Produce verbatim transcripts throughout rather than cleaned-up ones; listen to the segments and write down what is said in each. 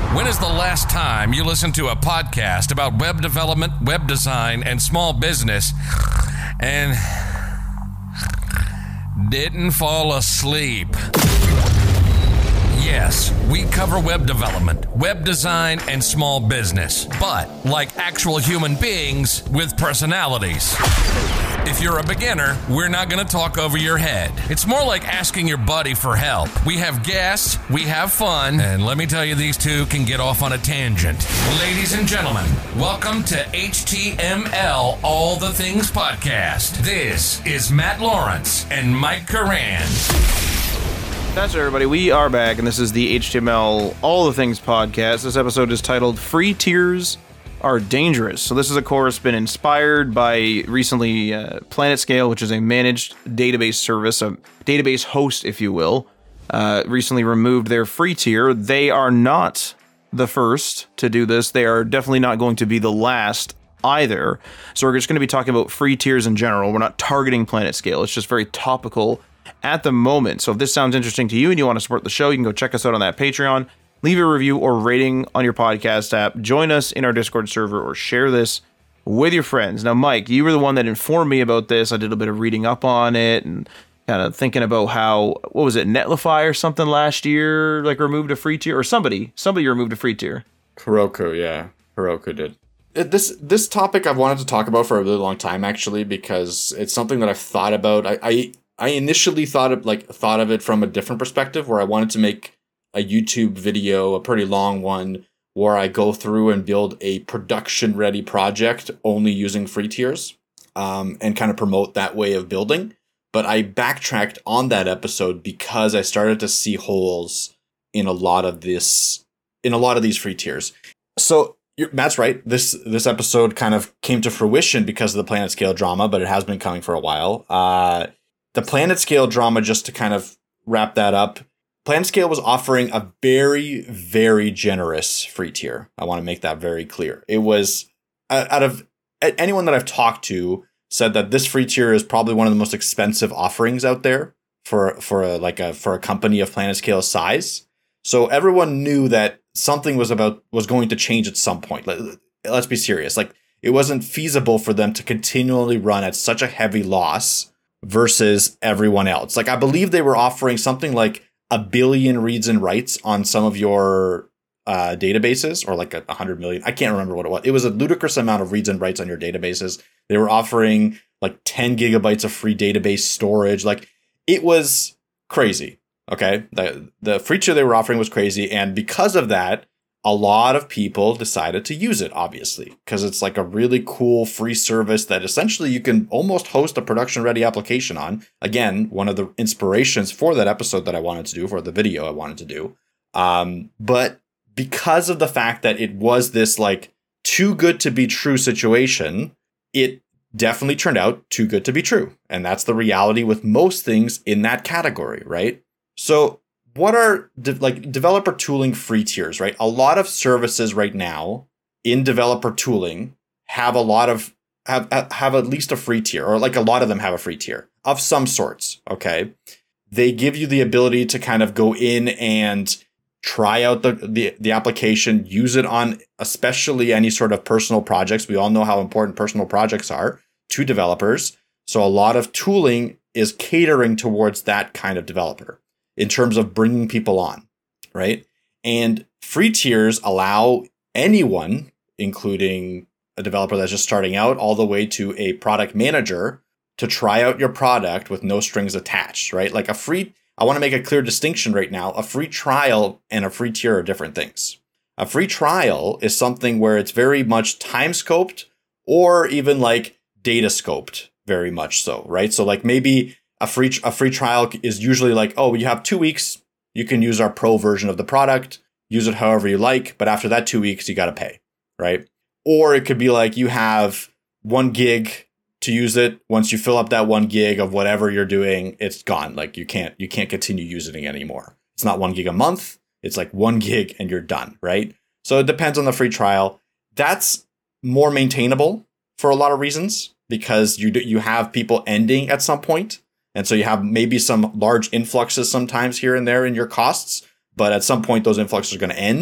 When is the last time you listened to a podcast about web development, web design, and small business and didn't fall asleep? Yes, we cover web development, web design, and small business, but like actual human beings with personalities. If you're a beginner, we're not going to talk over your head. It's more like asking your buddy for help. We have guests, we have fun, and let me tell you, these two can get off on a tangent. Ladies and gentlemen, welcome to H T M L All the Things Podcast. This is Matt Lawrence and Mike Curran. That's right, everybody. We are back, and this is the H T M L All the Things Podcast. This episode is titled Free Tiers Are Dangerous. So this is, of course, been inspired by recently uh, PlanetScale, which is a managed database service, a database host, if you will, uh, recently removed their free tier. They are not the first to do this. They are definitely not going to be the last either. So we're just going to be talking about free tiers in general. We're not targeting PlanetScale. It's just very topical at the moment. So if this sounds interesting to you and you want to support the show, you can go check us out on that Patreon. Leave a review or rating on your podcast app. Join us in our Discord server or share this with your friends. Now, Mike, you were the one that informed me about this. I did a bit of reading up on it and kind of thinking about how, what was it, Netlify or something last year, like removed a free tier, or somebody, somebody removed a free tier. Heroku, yeah. Heroku did. It, this this topic I've wanted to talk about for a really long time, actually, because it's something that I've thought about. I I, I initially thought of like thought of it from a different perspective, where I wanted to make a YouTube video, a pretty long one, where I go through and build a production-ready project only using free tiers, um, and kind of promote that way of building. But I backtracked on that episode because I started to see holes in a lot of this, in a lot of these free tiers. So you're, Matt's right. This this episode kind of came to fruition because of the PlanetScale drama, but it has been coming for a while. Uh, the PlanetScale drama, just to kind of wrap that up, PlanetScale was offering a very, very generous free tier. I want to make that very clear. It was, out of anyone that I've talked to, said that this free tier is probably one of the most expensive offerings out there for for a, like a for a company of PlanetScale size. So everyone knew that something was about was going to change at some point. Let, let's be serious. Like, it wasn't feasible for them to continually run at such a heavy loss versus everyone else. Like, I believe they were offering something like a billion reads and writes on some of your uh, databases, or like a, a hundred million. I can't remember what it was. It was a ludicrous amount of reads and writes on your databases. They were offering like ten gigabytes of free database storage. Like, it was crazy. Okay. The, the free tier they were offering was crazy. And because of that, a lot of people decided to use it, obviously, because it's like a really cool free service that essentially you can almost host a production ready application on. Again, one of the inspirations for that episode that I wanted to do, for the video I wanted to do. Um, but because of the fact that it was this like too good to be true situation, it definitely turned out too good to be true. And that's the reality with most things in that category, right? So what are de- like developer tooling free tiers, right? A lot of services right now in developer tooling have a lot of have have at least a free tier, or like a lot of them have a free tier of some sorts. Okay, they give you the ability to kind of go in and try out the the, the application, use it on especially any sort of personal projects. We all know how important personal projects are to developers. So a lot of tooling is catering towards that kind of developer in terms of bringing people on, right? And free tiers allow anyone, including a developer that's just starting out, all the way to a product manager, to try out your product with no strings attached, right? Like a free, I want to make a clear distinction right now. A free trial and a free tier are different things. A free trial is something where it's very much time scoped, or even like data scoped, very much so, right? So like maybe A free a free trial is usually like, oh, you have two weeks. You can use our pro version of the product, use it however you like. But after that two weeks, you got to pay, right? Or it could be like you have one gig to use it. Once you fill up that one gig of whatever you're doing, it's gone. Like you can't you can't continue using it anymore. It's not one gig a month. It's like one gig and you're done, right? So it depends on the free trial. That's more maintainable for a lot of reasons, because you you have people ending at some point. And so you have maybe some large influxes sometimes here and there in your costs, but at some point those influxes are going to end.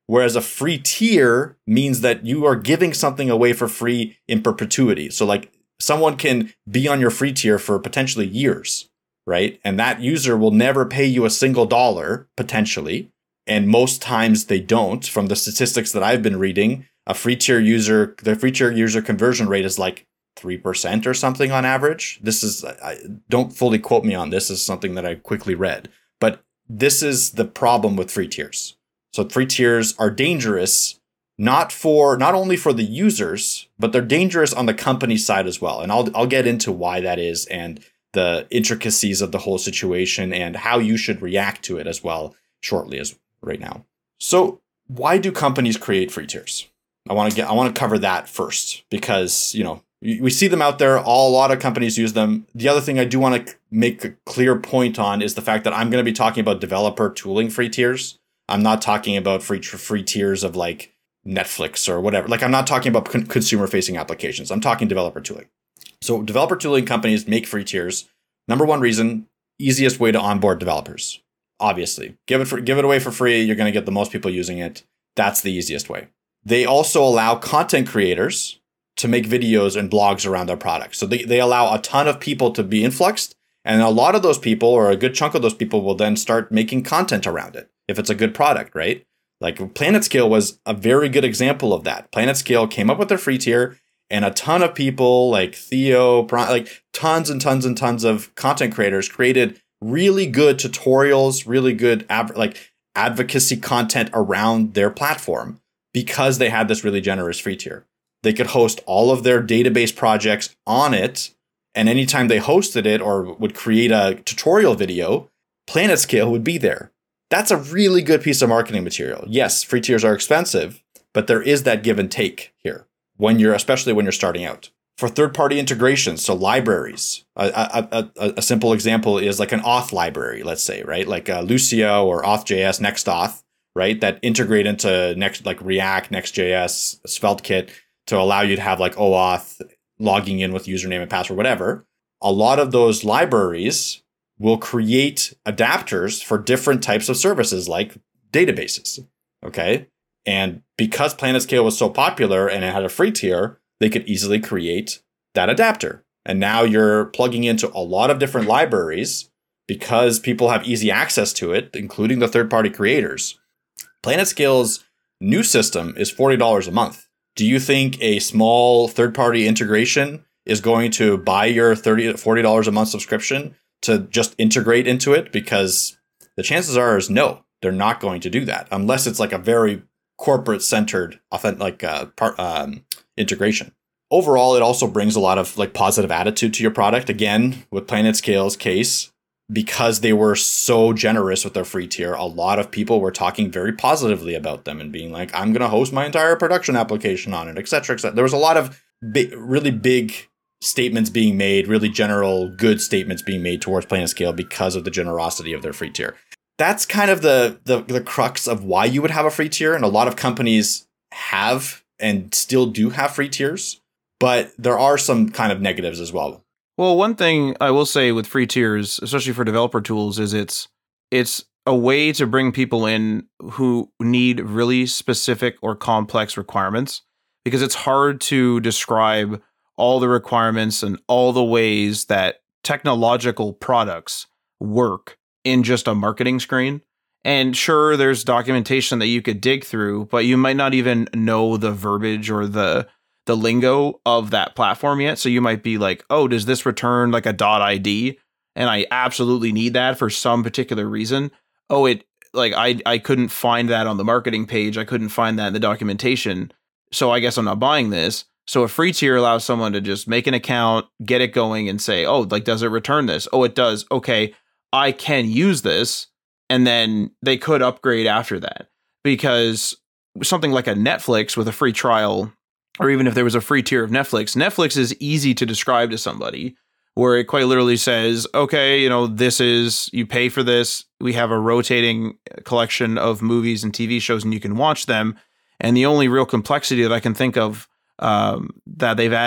Whereas a free tier means that you are giving something away for free in perpetuity. So like someone can be on your free tier for potentially years, right? And that user will never pay you a single dollar, potentially. And most times they don't. From the statistics that I've been reading, a free tier user, the free tier user conversion rate is like three percent or something on average. This is, I, don't fully quote me on this. This is something that I quickly read. But this is the problem with free tiers. So free tiers are dangerous, not for not only for the users, but they're dangerous on the company side as well. And I'll I'll get into why that is and the intricacies of the whole situation and how you should react to it as well shortly as right now. So why do companies create free tiers? I want to get I want to cover that first because, you know, we see them out there. All, a lot of companies use them. The other thing I do want to make a clear point on is the fact that I'm going to be talking about developer tooling free tiers. I'm not talking about free free tiers of like Netflix or whatever. Like I'm not talking about con- consumer facing applications. I'm talking developer tooling. So developer tooling companies make free tiers. Number one reason, easiest way to onboard developers. Obviously, give it for, give it away for free. You're going to get the most people using it. That's the easiest way. They also allow content creators to make videos and blogs around their product. So they, they allow a ton of people to be influxed. And a lot of those people, or a good chunk of those people, will then start making content around it if it's a good product, right? Like PlanetScale was a very good example of that. PlanetScale came up with their free tier, and a ton of people like Theo, like tons and tons and tons of content creators created really good tutorials, really good av- like advocacy content around their platform because they had this really generous free tier. They could host all of their database projects on it. And anytime they hosted it or would create a tutorial video, PlanetScale would be there. That's a really good piece of marketing material. Yes, free tiers are expensive, but there is that give and take here when you're, especially when you're starting out. For third-party integrations, so libraries, a, a, a, a simple example is like an auth library, let's say, right? Like uh, Lucio or Auth.js, NextAuth, right? That integrate into next like React, Next.js, SvelteKit to allow you to have like OAuth, logging in with username and password, whatever. A lot of those libraries will create adapters for different types of services like databases, okay? And because PlanetScale was so popular and it had a free tier, they could easily create that adapter. And now you're plugging into a lot of different libraries because people have easy access to it, including the third-party creators. PlanetScale's new system is forty dollars a month. Do you think a small third-party integration is going to buy your thirty dollars, forty dollars a month subscription to just integrate into it? Because the chances are is no, they're not going to do that unless it's like a very corporate-centered like uh, part, um, integration. Overall, it also brings a lot of like positive attitude to your product. Again, with PlanetScale's case, because they were so generous with their free tier, a lot of people were talking very positively about them and being like, I'm going to host my entire production application on it, et cetera, et cetera. There was a lot of big, really big statements being made, really general good statements being made towards PlanetScale because of the generosity of their free tier. That's kind of the, the, the crux of why you would have a free tier. And a lot of companies have and still do have free tiers, but there are some kind of negatives as well. Well, one thing I will say with free tiers, especially for developer tools, is it's it's a way to bring people in who need really specific or complex requirements, because it's hard to describe all the requirements and all the ways that technological products work in just a marketing screen. And sure, there's documentation that you could dig through, but you might not even know the verbiage or the the lingo of that platform yet. So you might be like, oh, does this return like a .id? And I absolutely need that for some particular reason. Oh, it like I, I couldn't find that on the marketing page. I couldn't find that in the documentation. So I guess I'm not buying this. So a free tier allows someone to just make an account, get it going and say, oh, like, does it return this? Oh, it does. Okay, I can use this. And then they could upgrade after that, because something like a Netflix with a free trial, or even if there was a free tier of Netflix, Netflix is easy to describe to somebody, where it quite literally says, okay, you know, this is, you pay for this. We have a rotating collection of movies and T V shows and you can watch them. And the only real complexity that I can think of um, that they've added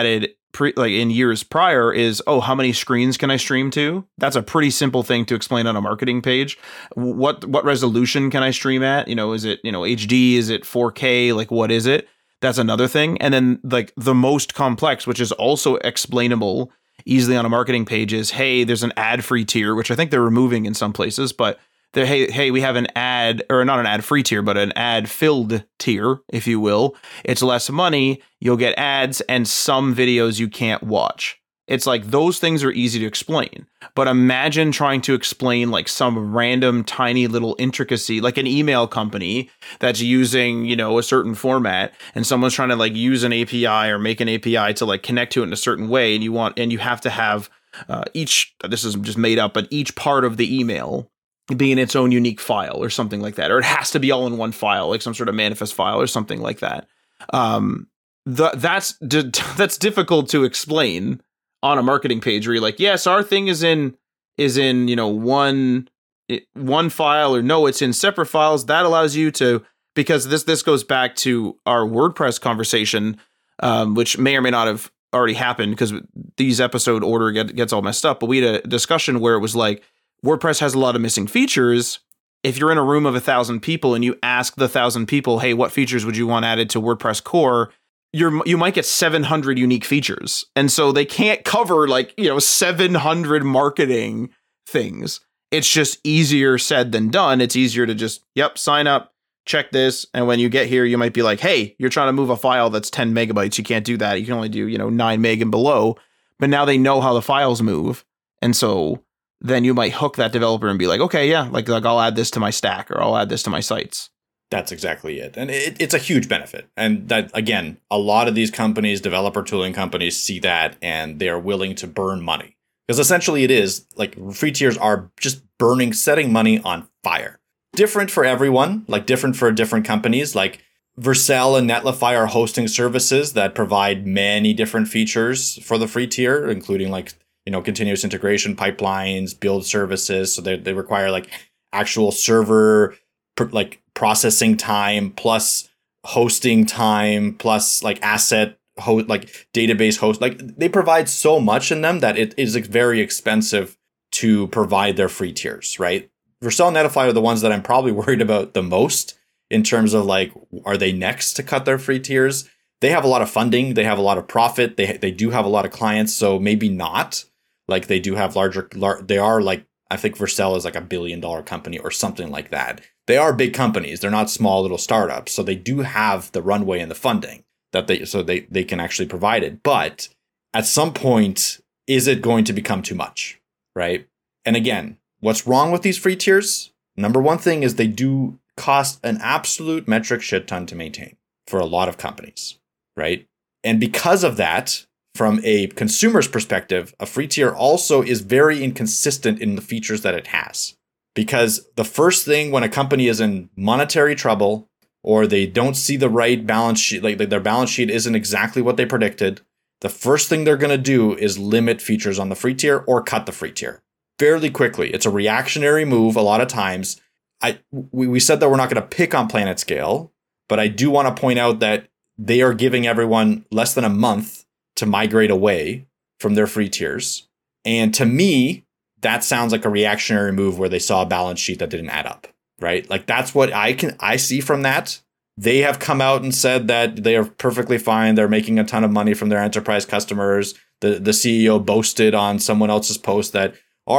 pre, like in years prior is, oh, how many screens can I stream to? That's a pretty simple thing to explain on a marketing page. What what resolution can I stream at? You know, is it, you know, H D? Is it four K? Like, what is it? That's another thing. And then like the most complex, which is also explainable easily on a marketing page, is, hey, there's an ad-free tier, which I think they're removing in some places, but they're, hey, hey, we have an ad, or not an ad-free tier, but an ad-filled tier, if you will. It's less money, you'll get ads, and some videos you can't watch. It's like those things are easy to explain. But imagine trying to explain like some random tiny little intricacy, like an email company that's using, you know, a certain format, and someone's trying to like use an A P I or make an A P I to like connect to it in a certain way. And you want, and you have to have uh, each, this is just made up, but each part of the email being its own unique file or something like that. Or it has to be all in one file, like some sort of manifest file or something like that. Um, the, that's, that's difficult to explain on a marketing page where you're like, yes, our thing is in, is in, you know, one, one file, or no, it's in separate files. That allows you to, because this, this goes back to our WordPress conversation, um, which may or may not have already happened because these episode order get, gets all messed up. But we had a discussion where it was like, WordPress has a lot of missing features. If you're in a room of a thousand people and you ask the thousand people, hey, what features would you want added to WordPress core? You're, you might get seven hundred unique features. And so they can't cover like, you know, seven hundred marketing things. It's just easier said than done. It's easier to just, yep, sign up, check this. And when you get here, you might be like, hey, you're trying to move a file that's ten megabytes. You can't do that. You can only do, you know, nine meg and below. But now they know how the files move. And so then you might hook that developer and be like, okay, yeah, like, like I'll add this to my stack, or I'll add this to my sites. That's exactly it. And it, it's a huge benefit. And that, again, a lot of these companies, developer tooling companies, see that and they are willing to burn money. Because essentially it is like free tiers are just burning, setting money on fire. Different for everyone, like different for different companies. Like Vercel and Netlify are hosting services that provide many different features for the free tier, including like, you know, continuous integration pipelines, build services. So they they require like actual server like processing time plus hosting time plus like asset host, like database host. Like they provide so much in them that it is very expensive to provide their free tiers, right? Vercel and Netlify are the ones that I'm probably worried about the most in terms of like, are they next to cut their free tiers? They have a lot of funding. They have a lot of profit. They they do have a lot of clients. So maybe not. Like they do have larger, lar- they are like, I think Vercel is like a billion dollar company or something like that. They are big companies. They're not small little startups. So they do have the runway and the funding that they, so they, they can actually provide it. But at some point, is it going to become too much? Right. And again, what's wrong with these free tiers? Number one thing is they do cost an absolute metric shit ton to maintain for a lot of companies. Right. And because of that, from a consumer's perspective, a free tier also is very inconsistent in the features that it has. Because the first thing when a company is in monetary trouble or they don't see the right balance sheet, like their balance sheet isn't exactly what they predicted, the first thing they're going to do is limit features on the free tier or cut the free tier fairly quickly. It's a reactionary move a lot of times. I we, we said that we're not going to pick on PlanetScale, but I do want to point out that they are giving everyone less than a month to migrate away from their free tiers. And to me, that sounds like a reactionary move where they saw a balance sheet that didn't add up, right? Like that's what I can I see from that. They have come out and said that they are perfectly fine. They're making a ton of money from their enterprise customers. The the C E O boasted on someone else's post that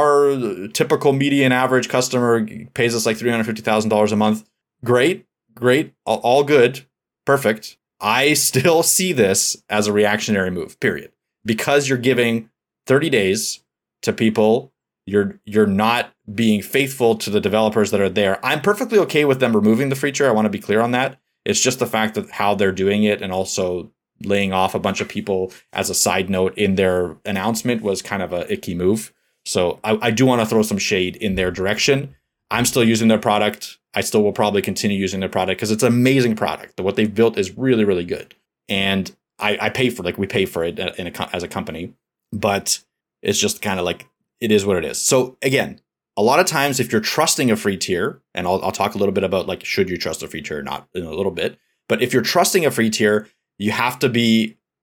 our typical median average customer pays us like three hundred fifty thousand dollars a month. Great, great, all, all good, perfect. I still see this as a reactionary move, period. Because you're giving thirty days to people, you're you're not being faithful to the developers that are there. I'm perfectly okay with them removing the free tier. I want to be clear on that. It's just the fact that how they're doing it and also laying off a bunch of people as a side note in their announcement was kind of a icky move. So I, I do want to throw some shade in their direction. I'm still using their product. I still will probably continue using their product because it's an amazing product. What they've built is really, really good. And I, I pay for like we pay for it in a, as a company, but it's just kind of like it is what it is. So again, a lot of times if you're trusting a free tier, and I'll, I'll talk a little bit about like, should you trust a free tier or not in a little bit, but if you're trusting a free tier, you have to be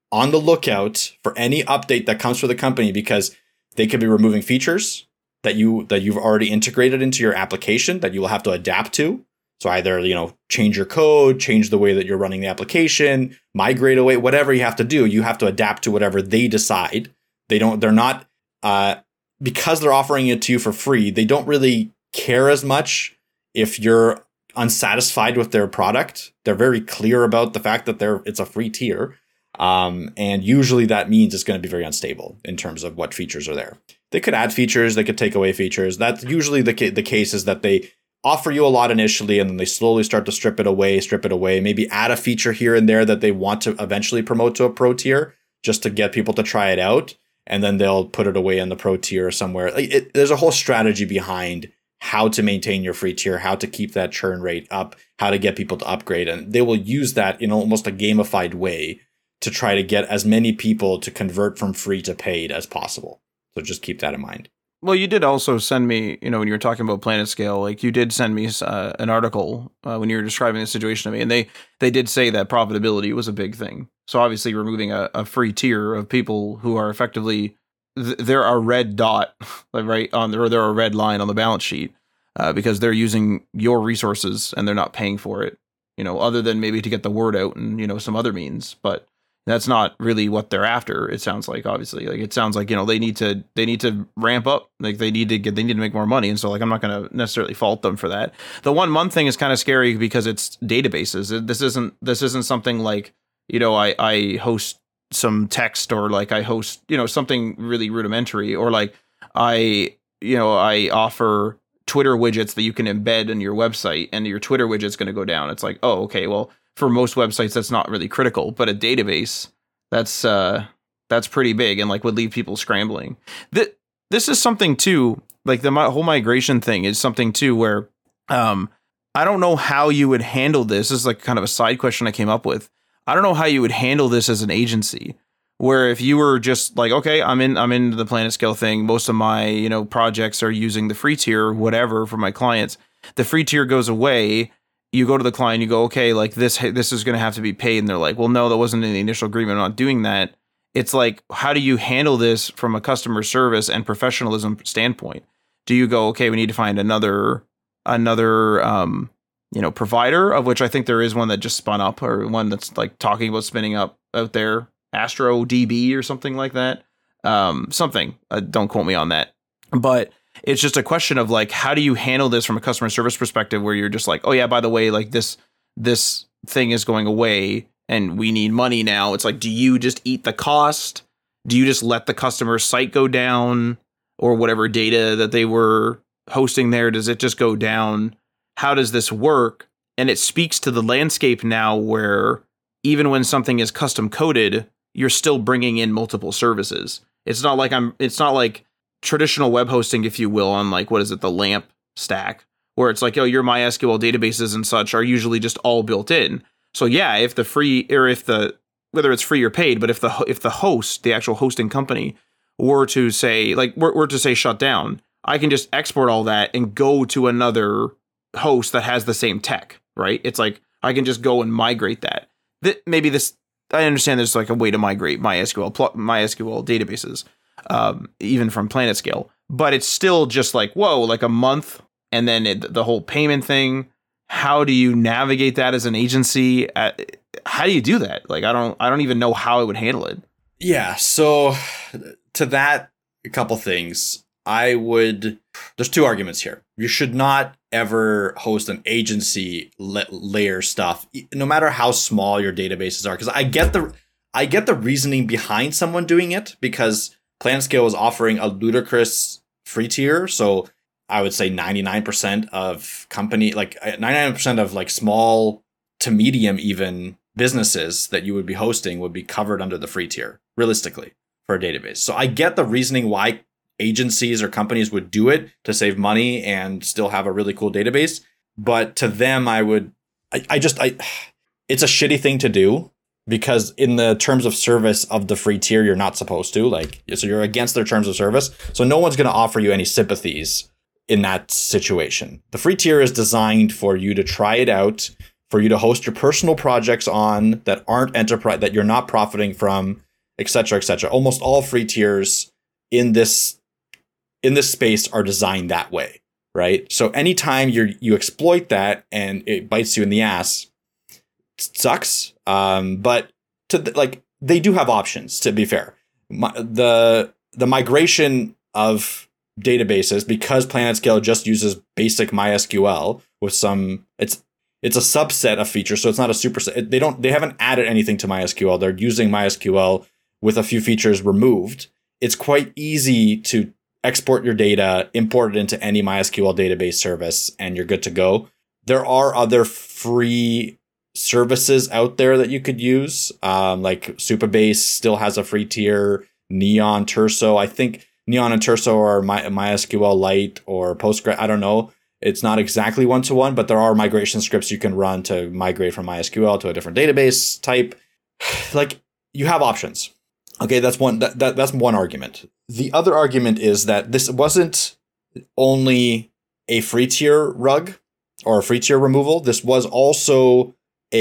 on the lookout for any update that comes from the company, because they could be removing features that you that you've already integrated into your application that you will have to adapt to. So either, you know, change your code, change the way that you're running the application, migrate away, whatever you have to do, you have to adapt to whatever they decide. They don't, they're not, uh, because they're offering it to you for free, they don't really care as much if you're unsatisfied with their product. They're very clear about the fact that they're, it's a free tier. Um, and usually that means it's going to be very unstable in terms of what features are there. They could add features, they could take away features. That's usually the ca- the case is that they offer you a lot initially, and then they slowly start to strip it away, strip it away, maybe add a feature here and there that they want to eventually promote to a pro tier just to get people to try it out. And then they'll put it away in the pro tier somewhere. Like it, there's a whole strategy behind how to maintain your free tier, how to keep that churn rate up, how to get people to upgrade. And they will use that in almost a gamified way to try to get as many people to convert from free to paid as possible. So just keep that in mind. Well, you did also send me, you know, when you were talking about PlanetScale, like you did send me uh, an article uh, when you were describing the situation to me, and they they did say that profitability was a big thing. So obviously removing a, a free tier of people who are effectively, th- they're a red dot, right, on the, or they're a red line on the balance sheet uh, because they're using your resources and they're not paying for it, you know, other than maybe to get the word out and, you know, some other means, but that's not really what they're after. It sounds like, obviously, like it sounds like, you know, they need to, they need to ramp up, like they need to get, they need to make more money. And so like, I'm not going to necessarily fault them for that. The one month thing is kind of scary because it's databases. This isn't, this isn't something like, you know, I, I host some text or like I host, you know, something really rudimentary, or like I, you know, I offer Twitter widgets that you can embed in your website and your Twitter widget's going to go down. It's like, oh, okay, well, for most websites, that's not really critical, but a database, that's uh, that's pretty big and like would leave people scrambling. Th- this is something too, like the mi- whole migration thing is something too, where um, I don't know how you would handle this. This is like kind of a side question I came up with. I don't know how you would handle this as an agency, where if you were just like, okay, I'm in, I'm into the PlanetScale thing. Most of my, you know, projects are using the free tier, whatever, for my clients. The free tier goes away. You go to the client, you go, okay, like this, this is going to have to be paid. And they're like, well, no, that wasn't in the initial agreement. I'm not doing that. It's like, how do you handle this from a customer service and professionalism standpoint? Do you go, okay, we need to find another, another, um, you know, provider, of which I think there is one that just spun up, or one that's like talking about spinning up out there, Astro D B or something like that. Um, something, uh, don't quote me on that, but it's just a question of like, how do you handle this from a customer service perspective, where you're just like, oh yeah, by the way, like this, this thing is going away and we need money now. It's like, do you just eat the cost? Do you just let the customer site go down, or whatever data that they were hosting there? Does it just go down? How does this work? And it speaks to the landscape now, where even when something is custom coded, you're still bringing in multiple services. It's not like I'm, it's not like traditional web hosting, if you will, on like, what is it, the LAMP stack, where it's like, oh, your MySQL databases and such are usually just all built in. So yeah, if the free, or if the, whether it's free or paid, but if the, if the host, the actual hosting company were to say, like, were, were to say shut down, I can just export all that and go to another host that has the same tech, right? It's like, I can just go and migrate that. That maybe this, I understand there's like a way to migrate MySQL, MySQL databases, um, even from PlanetScale, but it's still just like, whoa, like a month. And then it, the whole payment thing, how do you navigate that as an agency? Uh, how do you do that? Like, I don't, I don't even know how I would handle it. Yeah. So to that, a couple things. I would, there's two arguments here. You should not ever host an agency la- layer stuff, no matter how small your databases are. Because I get the, I get the reasoning behind someone doing it, because PlanetScale is offering a ludicrous free tier. So I would say ninety-nine percent of company, like ninety-nine percent of like small to medium even businesses that you would be hosting would be covered under the free tier, realistically, for a database. So I get the reasoning why agencies or companies would do it, to save money and still have a really cool database. But to them, I would, I, I just, I, it's a shitty thing to do, because in the terms of service of the free tier, you're not supposed to, like, so you're against their terms of service. So no one's going to offer you any sympathies in that situation. The free tier is designed for you to try it out, for you to host your personal projects on that aren't enterprise, that you're not profiting from, et cetera, et cetera. Almost all free tiers in this in this space are designed that way, right? So anytime you you exploit that and it bites you in the ass, it sucks. Um, but to the, like they do have options. To be fair, My, the the migration of databases, because PlanetScale just uses basic MySQL with some it's it's a subset of features, so it's not a superset. They don't they haven't added anything to MySQL. They're using MySQL with a few features removed. It's quite easy to export your data, import it into any MySQL database service, and you're good to go. There are other free services out there that you could use. Um, like Supabase still has a free tier. Neon, Terso. I think Neon and Terso are My, MySQL Lite or Postgres. I don't know. It's not exactly one-to-one, but there are migration scripts you can run to migrate from MySQL to a different database type. Like, you have options. Okay, that's one that, that that's one argument. The other argument is that this wasn't only a free tier rug or a free tier removal. This was also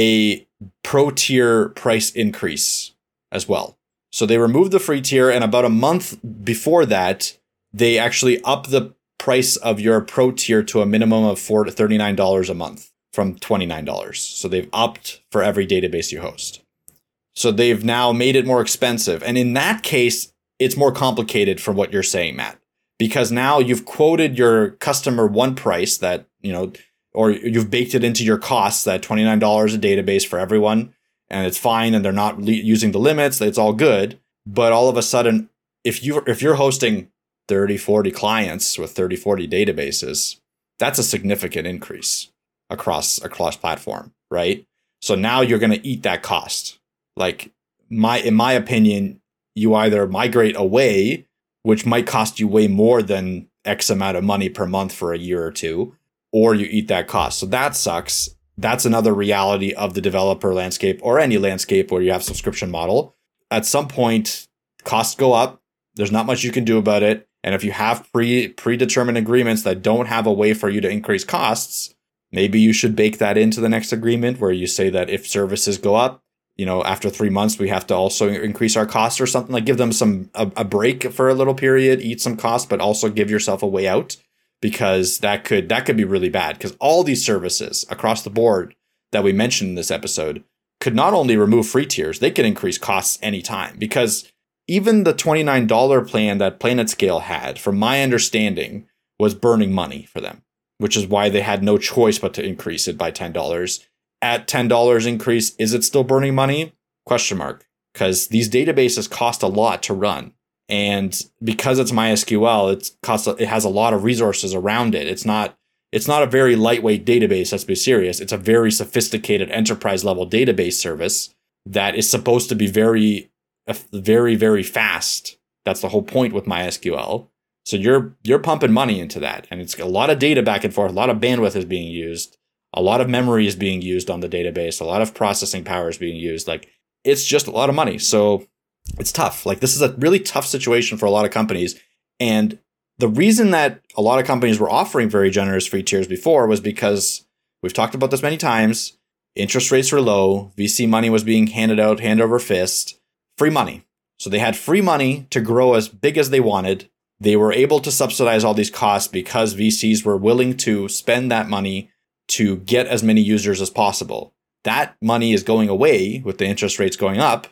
a pro tier price increase as well. So they removed the free tier, and about a month before that, they actually upped the price of your pro tier to a minimum of four to thirty-nine dollars a month from twenty-nine dollars. So they've upped for every database you host. So they've now made it more expensive. And in that case, it's more complicated from what you're saying, Matt, because now you've quoted your customer one price that, you know, or you've baked it into your costs, that twenty-nine dollars a database for everyone, and it's fine, and they're not le- using the limits, it's all good. But all of a sudden, if you if you're hosting thirty, forty clients with thirty, forty databases, that's a significant increase across across platform, right? So now you're going to eat that cost. Like, my in my opinion, you either migrate away, which might cost you way more than X amount of money per month for a year or two, or you eat that cost. So that sucks. That's another reality of the developer landscape, or any landscape where you have subscription model. At some point, costs go up. There's not much you can do about it. And if you have pre predetermined agreements that don't have a way for you to increase costs, maybe you should bake that into the next agreement, where you say that if services go up, you know, after three months, we have to also increase our costs or something. Like, give them some a, a break for a little period, eat some costs, but also give yourself a way out, because that could that could be really bad. Because all these services across the board that we mentioned in this episode could not only remove free tiers, they could increase costs anytime. Because even the twenty-nine dollars plan that PlanetScale had, from my understanding, was burning money for them, which is why they had no choice but to increase it by ten dollars. At ten dollars increase, is it still burning money? Question mark. Because these databases cost a lot to run. And because it's MySQL, it costs it has a lot of resources around it. It's not it's not a very lightweight database, let's be serious. It's a very sophisticated enterprise level database service that is supposed to be very, very, very fast. That's the whole point with MySQL. So you're you're pumping money into that. And it's a lot of data back and forth, a lot of bandwidth is being used. A lot of memory is being used on the database. A lot of processing power is being used. Like, it's just a lot of money. So it's tough. Like, this is a really tough situation for a lot of companies. And the reason that a lot of companies were offering very generous free tiers before was because, we've talked about this many times, interest rates were low. V C money was being handed out hand over fist. Free money. So they had free money to grow as big as they wanted. They were able to subsidize all these costs because V Cs were willing to spend that money to get as many users as possible. That money is going away with the interest rates going up.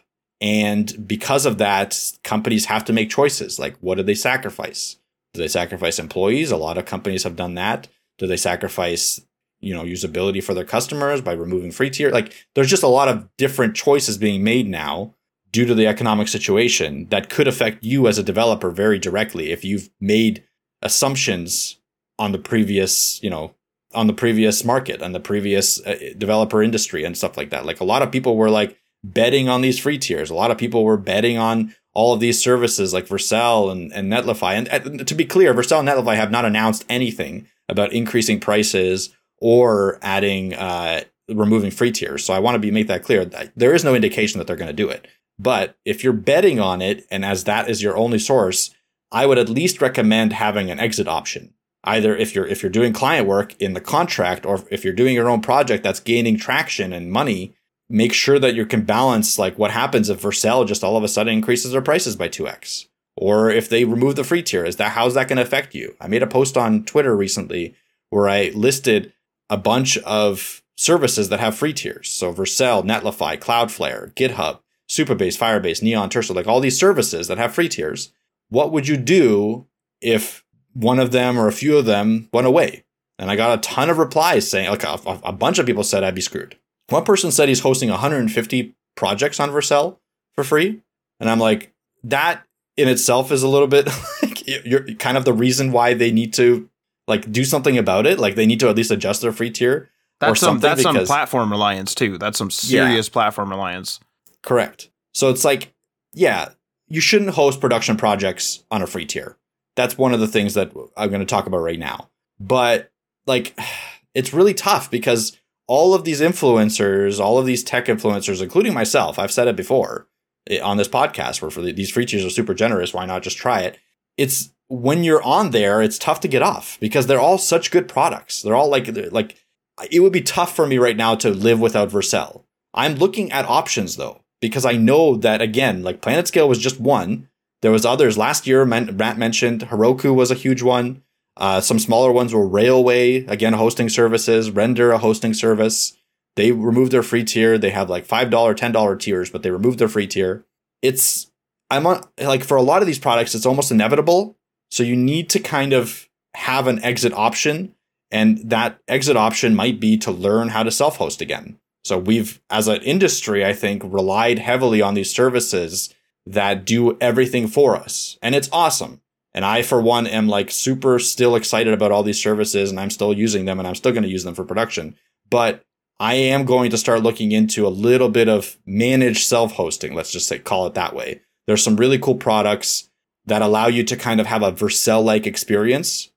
And because of that, companies have to make choices. Like, what do they sacrifice? Do they sacrifice employees? A lot of companies have done that. Do they sacrifice, you know, usability for their customers by removing free tier? Like, there's just a lot of different choices being made now due to the economic situation that could affect you as a developer very directly if you've made assumptions on the previous, you know, on the previous market and the previous uh, developer industry and stuff like that. Like, a lot of people were like betting on these free tiers. A lot of people were betting on all of these services like Vercel and, and Netlify. And, and to be clear, Vercel and Netlify have not announced anything about increasing prices or adding, uh, removing free tiers. So I want to be make that clear. There is no indication that they're going to do it. But if you're betting on it, and as that is your only source, I would at least recommend having an exit option. either if you're if you're doing client work in the contract, or if you're doing your own project that's gaining traction and money, make sure that you can balance like what happens if Vercel just all of a sudden increases their prices by two x, or if they remove the free tier. Is that how's that going to affect you? I made a post on Twitter recently where I listed a bunch of services that have free tiers. So Vercel, Netlify, Cloudflare, GitHub, Supabase, Firebase, Neon, Tersa, like all these services that have free tiers. What would you do if one of them or a few of them went away? And I got a ton of replies saying, like a, a bunch of people said I'd be screwed. One person said he's hosting one hundred fifty projects on Vercel for free. And I'm like, that in itself is a little bit like you're kind of the reason why they need to like do something about it. Like they need to at least adjust their free tier. That's or some that's because, some platform reliance too. That's some serious yeah. platform reliance. Correct. So it's like, yeah, you shouldn't host production projects on a free tier. That's one of the things that I'm going to talk about right now. But like, it's really tough because all of these influencers, all of these tech influencers, including myself, I've said it before on this podcast where for the, these free tiers are super generous. Why not just try it? It's when you're on there, it's tough to get off because they're all such good products. They're all like, they're like, it would be tough for me right now to live without Vercel. I'm looking at options though, because I know that again, like PlanetScale was just one. There was others last year. Matt mentioned Heroku was a huge one. Uh, some smaller ones were Railway, again, hosting services, Render, a hosting service. They removed their free tier. They have like five dollars, ten dollars tiers, but they removed their free tier. It's, I'm on, like for a lot of these products, it's almost inevitable. So you need to kind of have an exit option. And that exit option might be to learn how to self-host again. So we've, as an industry, I think, relied heavily on these services that do everything for us. And it's awesome. And I, for one, am like super still excited about all these services and I'm still using them and I'm still going to use them for production. But I am going to start looking into a little bit of managed self-hosting. Let's just say, call it that way. There's some really cool products that allow you to kind of have a Vercel-like experience.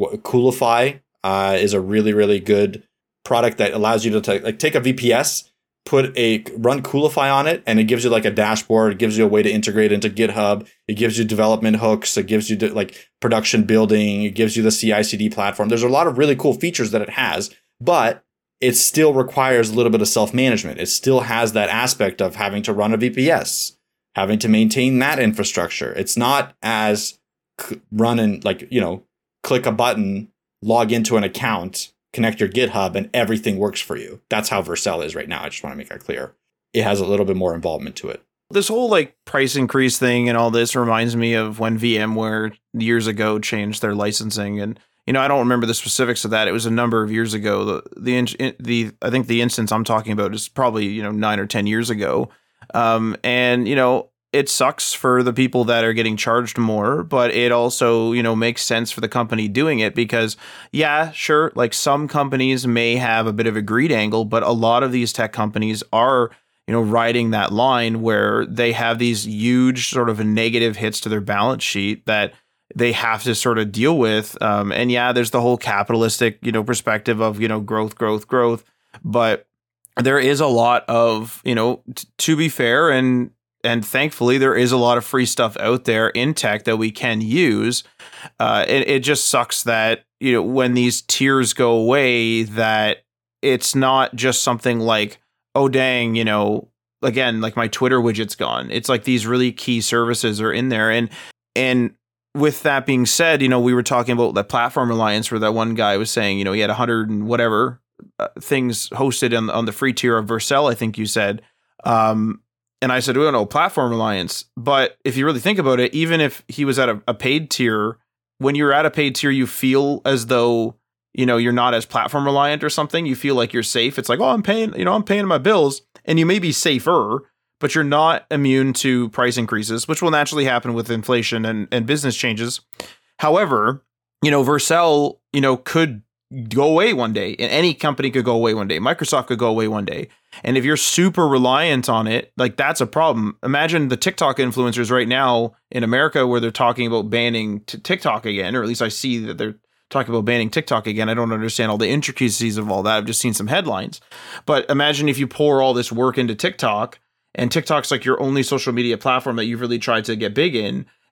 Coolify uh, is a really, really good product that allows you to t- like take a V P S, put a run Coolify on it, and it gives you like a dashboard. It gives you a way to integrate into GitHub. It gives you development hooks. It gives you like production building. It gives you the C I C D platform. There's a lot of really cool features that it has, but it still requires a little bit of self-management. It still has that aspect of having to run a V P S, having to maintain that infrastructure. It's not as c- run and like, you know, click a button, log into an account, connect your GitHub, and everything works for you. That's how Vercel is right now. I just want to make that clear. It has a little bit more involvement to it. This whole like price increase thing and all this reminds me of when VMware years ago changed their licensing. And, you know, I don't remember the specifics of that. It was a number of years ago. The, the, the I think the instance I'm talking about is probably, you know, nine or ten years ago. Um, and, you know, it sucks for the people that are getting charged more, but it also, you know, makes sense for the company doing it because, yeah, sure, like some companies may have a bit of a greed angle, but a lot of these tech companies are, you know, riding that line where they have these huge sort of negative hits to their balance sheet that they have to sort of deal with. Um, and yeah, there's the whole capitalistic, you know, perspective of, you know, growth, growth, growth. But there is a lot of, you know, t- to be fair and And thankfully, there is a lot of free stuff out there in tech that we can use. Uh, it, it just sucks that, you know, when these tiers go away, that it's not just something like, oh, dang, you know, again, like my Twitter widget's gone. It's like these really key services are in there. And and with that being said, you know, we were talking about the platform reliance where that one guy was saying, you know, he had a hundred and whatever uh, things hosted on, on the free tier of Vercel, I think you said. Um, And I said, well, no, platform reliance. But if you really think about it, even if he was at a, a paid tier, when you're at a paid tier, you feel as though, you know, you're not as platform reliant or something. You feel like you're safe. It's like, oh, I'm paying, you know, I'm paying my bills. And you may be safer, but you're not immune to price increases, which will naturally happen with inflation and, and business changes. However, you know, Vercel, you know, could go away one day, and any company could go away one day. Microsoft could go away one day. And if you're super reliant on it, like that's a problem. Imagine the TikTok influencers right now in America where they're talking about banning t- TikTok again, or at least I see that they're talking about banning TikTok again. I don't understand all the intricacies of all that. I've just seen some headlines. But imagine if you pour all this work into TikTok, and TikTok's like your only social media platform that you've really tried to get big in,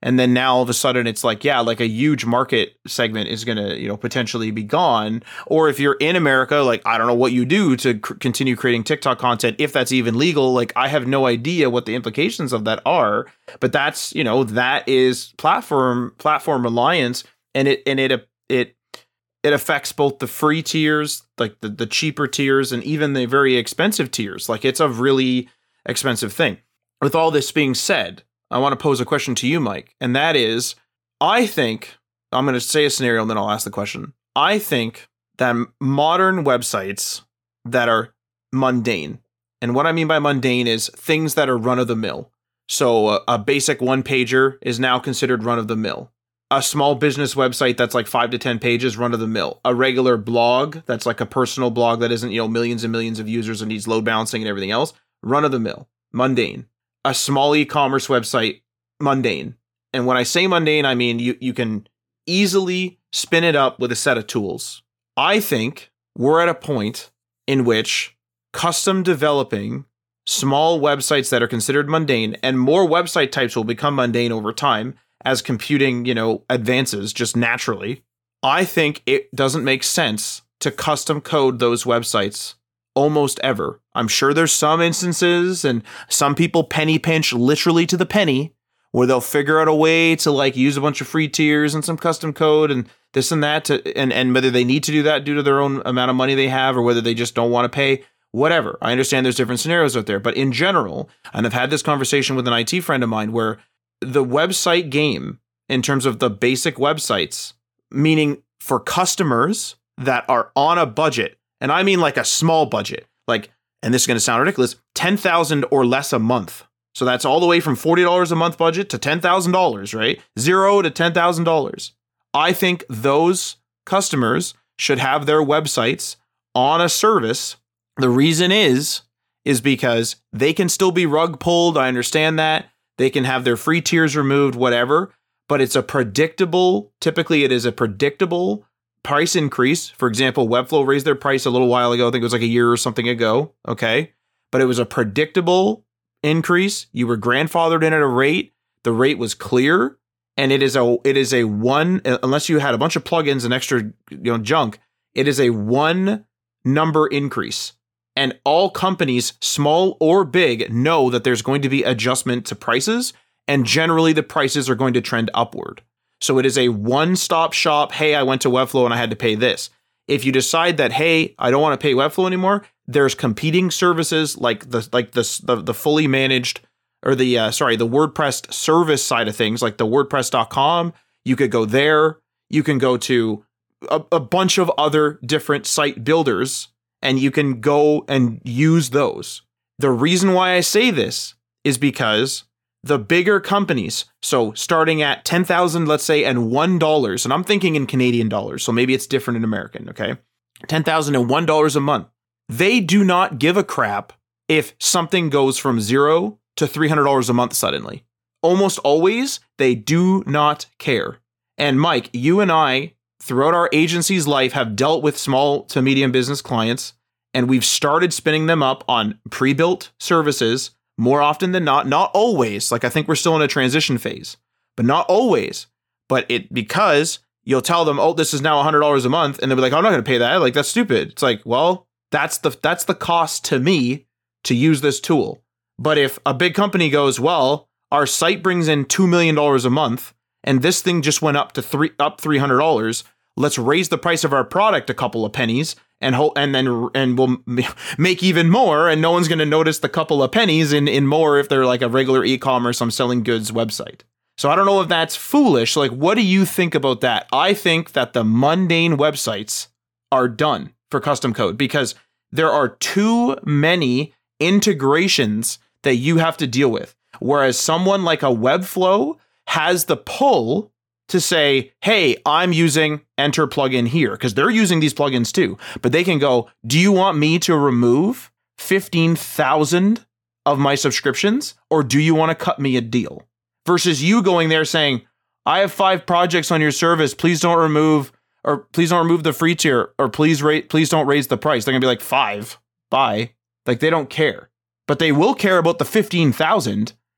And then now all of a sudden it's like, yeah, like a huge market segment is going to, you know, potentially be gone. Or if you're in America, like, I don't know what you do to c- continue creating TikTok content, if that's even legal. Like, I have no idea what the implications of that are, but that's, you know, that is platform, platform reliance. And it, and it, it, it affects both the free tiers, like the, the cheaper tiers, and even the very expensive tiers. Like, it's a really expensive thing. With all this being said, I want to pose a question to you, Mike, and that is, I think, I'm going to say a scenario and then I'll ask the question. I think that modern websites that are mundane, and what I mean by mundane is things that are run-of-the-mill. So a, a basic one-pager is now considered run-of-the-mill. A small business website that's like five to ten pages, run-of-the-mill. A regular blog that's like a personal blog that isn't, you know, millions and millions of users and needs load balancing and everything else, run-of-the-mill, mundane. A small e-commerce website, mundane. And when I say mundane, I mean you, you can easily spin it up with a set of tools. I think we're at a point in which custom developing small websites that are considered mundane, and more website types will become mundane over time as computing, you know, advances just naturally. I think it doesn't make sense to custom code those websites almost ever. I'm sure there's some instances, and some people penny pinch literally to the penny, where they'll figure out a way to like use a bunch of free tiers and some custom code and this and that to, and, and whether they need to do that due to their own amount of money they have, or whether they just don't want to pay, whatever. I understand there's different scenarios out there, but in general, and I've had this conversation with an I T friend of mine, where the website game in terms of the basic websites, meaning for customers that are on a budget, and I mean like a small budget, like, and this is going to sound ridiculous, ten thousand dollars or less a month. So that's all the way from forty dollars a month budget to ten thousand dollars, right? Zero to ten thousand dollars. I think those customers should have their websites on a service. The reason is, is because they can still be rug pulled. I understand that. They can have their free tiers removed, whatever, but it's a predictable, typically it is a predictable price increase. For example, Webflow raised their price a little while ago. I think it was like a year or something ago. Okay. But it was a predictable increase. You were grandfathered in at a rate. The rate was clear. And it is a, it is a one, unless you had a bunch of plugins and extra, you know, junk, it is a one number increase. And all companies, small or big, know that there's going to be adjustment to prices. And generally the prices are going to trend upward. So it is a one-stop shop. Hey, I went to Webflow and I had to pay this. If you decide that, hey, I don't want to pay Webflow anymore, there's competing services like the like the the, the fully managed or the uh, sorry the WordPress service side of things, like the WordPress dot com. You could go there. You can go to a, a bunch of other different site builders, and you can go and use those. The reason why I say this is because the bigger companies, so starting at ten thousand, let's say, and one dollar, and I'm thinking in Canadian dollars, so maybe it's different in American, okay? ten thousand and one dollars a month. They do not give a crap if something goes from zero to three hundred dollars a month suddenly. Almost always, they do not care. And Mike, you and I, throughout our agency's life, have dealt with small to medium business clients, and we've started spinning them up on pre-built services more often than not. Not always. Like, I think we're still in a transition phase, but not always. But it, because you'll tell them, oh, this is now one hundred dollars a month, and they'll be like, oh, I'm not going to pay that. Like, that's stupid. It's like, well, that's the that's the cost to me to use this tool. But if a big company goes, well, our site brings in two million dollars a month, and this thing just went up to three up three hundred dollars, let's raise the price of our product a couple of pennies, and ho- and then and we'll make even more, and no one's going to notice the couple of pennies in, in more if they're like a regular e-commerce, I'm selling goods website. So I don't know if that's foolish. Like, what do you think about that? I think that the mundane websites are done for custom code because there are too many integrations that you have to deal with. Whereas someone like a Webflow has the pull to say, hey, I'm using enter plugin here, because they're using these plugins too. But they can go, do you want me to remove fifteen thousand of my subscriptions, or do you want to cut me a deal? Versus you going there saying, I have five projects on your service. Please don't remove, or please don't remove the free tier, or please rate, please don't raise the price. They're gonna be like, five, bye. Like, they don't care, but they will care about the fifteen thousand.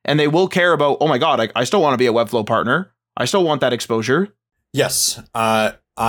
And they will care about, oh my God, I, I still want to be a Webflow partner. I still want that exposure. Yes. Uh,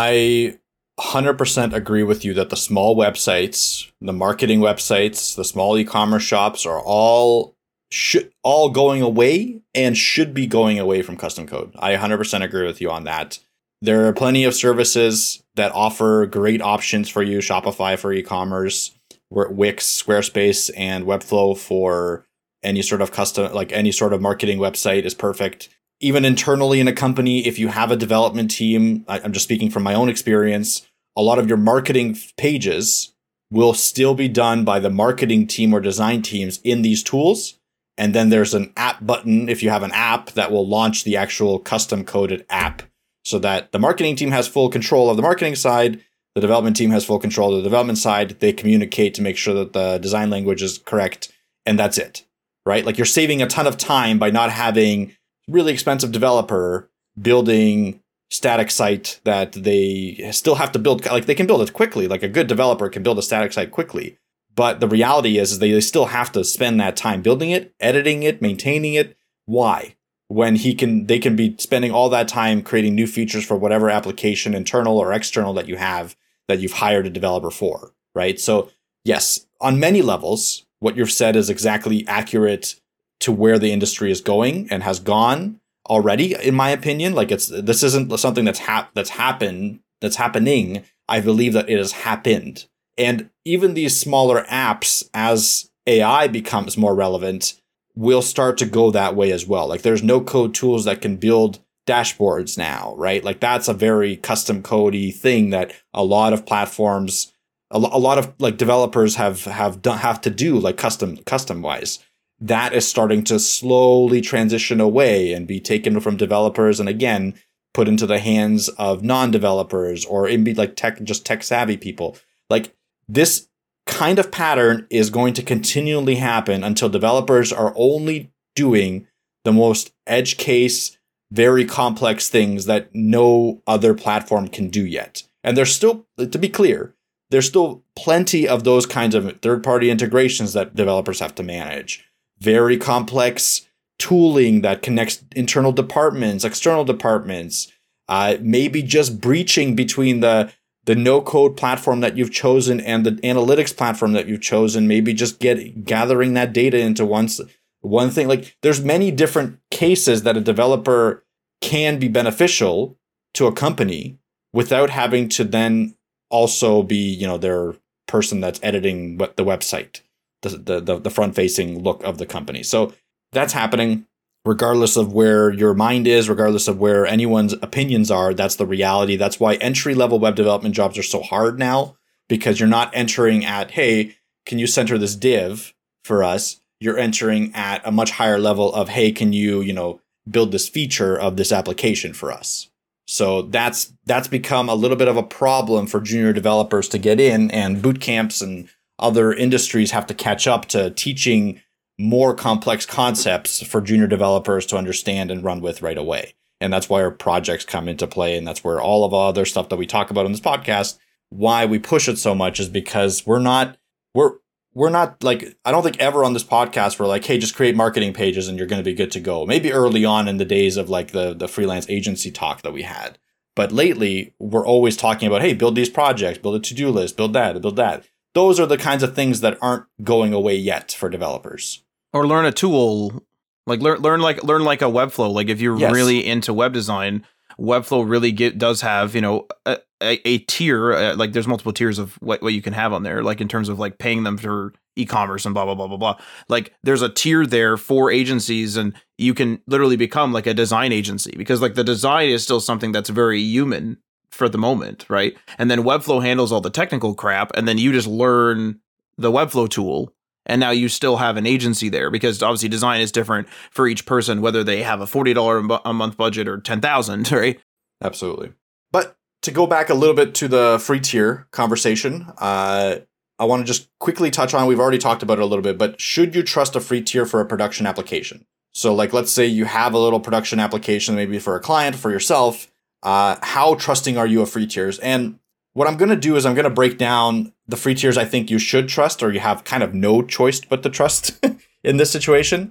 I one hundred percent agree with you that the small websites, the marketing websites, the small e-commerce shops are all should all going away and should be going away from custom code. I one hundred percent agree with you on that. There are plenty of services that offer great options for you. Shopify for e-commerce, Wix, Squarespace, and Webflow for any sort of custom, like any sort of marketing website is perfect. Even internally in a company, if you have a development team, I'm just speaking from my own experience, a lot of your marketing pages will still be done by the marketing team or design teams in these tools. And then there's an app button, if you have an app, that will launch the actual custom coded app so that the marketing team has full control of the marketing side. The development team has full control of the development side. They communicate to make sure that the design language is correct. And that's it, right? Like you're saving a ton of time by not having really expensive developer building static site that they still have to build. Like they can build it quickly. Like a good developer can build a static site quickly. But the reality is, is they, they still have to spend that time building it, editing it, maintaining it. Why? When he can, they can be spending all that time creating new features for whatever application, internal or external, that you have that you've hired a developer for, right? So yes, on many levels, what you've said is exactly accurate to where the industry is going and has gone already, in my opinion. Like it's this isn't something that's hap- that's happened that's happening. I believe that it has happened. And even these smaller apps, as A I becomes more relevant, will start to go that way as well. Like there's no code tools that can build dashboards now, right? Like that's a very custom codey thing that a lot of platforms, a, lo- a lot of like developers have have done, have to do, like custom custom wise. That is starting to slowly transition away and be taken from developers and again put into the hands of non-developers or in be like tech just tech savvy people. Like this kind of pattern is going to continually happen until developers are only doing the most edge case, very complex things that no other platform can do yet. And there's still, to be clear, there's still plenty of those kinds of third-party integrations that developers have to manage. Very complex tooling that connects internal departments, external departments, uh, maybe just breaching between the the no-code platform that you've chosen and the analytics platform that you've chosen, maybe just get gathering that data into one, one thing. Like there's many different cases that a developer can be beneficial to a company without having to then also be, you know, their person that's editing what the website, the, the, the front-facing look of the company. So that's happening. Regardless of where your mind is, regardless of where anyone's opinions are, that's the reality. That's why entry-level web development jobs are so hard now, because you're not entering at, hey, can you center this div for us? You're entering at a much higher level of, hey, can you, you know, build this feature of this application for us? So that's that's become a little bit of a problem for junior developers to get in, and boot camps and other industries have to catch up to teaching more complex concepts for junior developers to understand and run with right away. And that's why our projects come into play. And that's where all of our other stuff that we talk about on this podcast, why we push it so much is because we're not, we're, we're not like, I don't think ever on this podcast, we're like, hey, just create marketing pages and you're going to be good to go. Maybe early on in the days of like the, the freelance agency talk that we had. But lately we're always talking about, hey, build these projects, build a to-do list, build that, build that. Those are the kinds of things that aren't going away yet for developers. Or learn a tool, like learn learn like learn like a Webflow. Like if you're yes. really into web design, Webflow really get, does have, you know, a, a, a tier. Uh, like there's multiple tiers of what, what you can have on there. Like in terms of like paying them for e-commerce and blah blah blah blah blah. Like there's a tier there for agencies, and you can literally become like a design agency, because like the design is still something that's very human for the moment, right? And then Webflow handles all the technical crap, and then you just learn the Webflow tool. And now you still have an agency there, because obviously design is different for each person, whether they have a forty dollars a month budget or ten thousand dollars, right? Absolutely. But to go back a little bit to the free tier conversation, uh, I want to just quickly touch on, we've already talked about it a little bit, but should you trust a free tier for a production application? So like, let's say you have a little production application, maybe for a client, for yourself. Uh, how trusting are you of free tiers? And what I'm going to do is I'm going to break down the free tiers I think you should trust, or you have kind of no choice but to trust in this situation.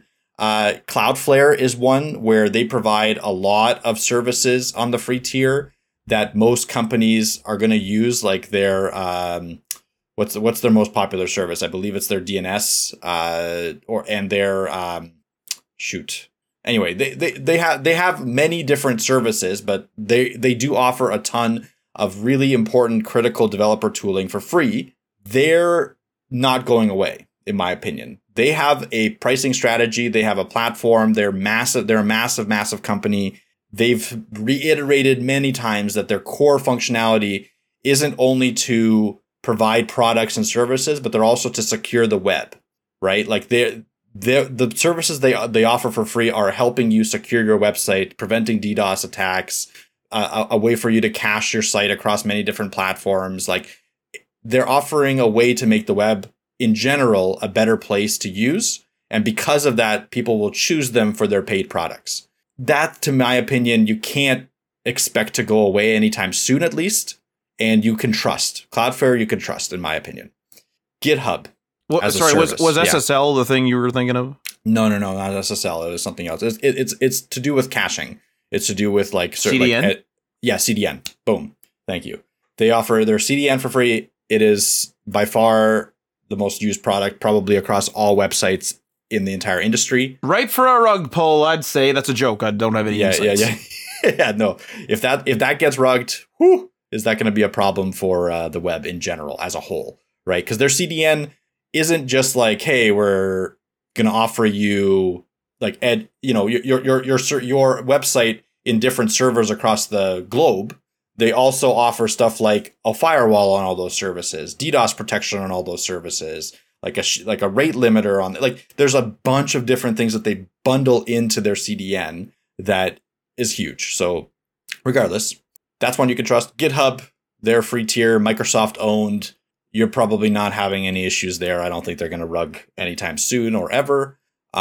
Uh, Cloudflare is one where they provide a lot of services on the free tier that most companies are going to use, like their um, what's what's their most popular service? I believe it's their D N S uh, or and their um, shoot. Anyway, they, they, they have they have many different services, but they they do offer a ton of really important critical developer tooling for free. They're not going away, in my opinion. They have a pricing strategy. They have a platform. They're massive. They're a massive, massive company. They've reiterated many times that their core functionality isn't only to provide products and services, but they're also to secure the web, right? Like they're, they're, the services they they offer for free are helping you secure your website, preventing DDoS attacks, uh, a, a way for you to cache your site across many different platforms. Like they're offering a way to make the web in general a better place to use. And because of that, people will choose them for their paid products. That, to my opinion, you can't expect to go away anytime soon, at least. And you can trust. Cloudflare, you can trust, in my opinion. GitHub. What, sorry, was, was S S L yeah. the thing you were thinking of? No, no, no, not S S L. It was something else. It's it, it's it's to do with caching. It's to do with like certain, C D N. Like, uh, yeah, C D N. Boom. Thank you. They offer their C D N for free. It is by far the most used product, probably across all websites in the entire industry. Right for a rug pull, I'd say. That's a joke. I don't have any yeah, insights. Yeah, yeah, yeah. No, if that if that gets rugged, whew, is that going to be a problem for uh, the web in general as a whole, right? Because their C D N isn't just like, hey, we're going to offer you like ed, you know, your your your your website in different servers across the globe. They also offer stuff like a firewall on all those services, DDoS protection on all those services, like a like a rate limiter on like there's a bunch of different things that they bundle into their C D N that is huge. So regardless, that's one you can trust. GitHub, they're free tier, Microsoft owned. You're probably not having any issues there. I don't think they're going to rug anytime soon or ever.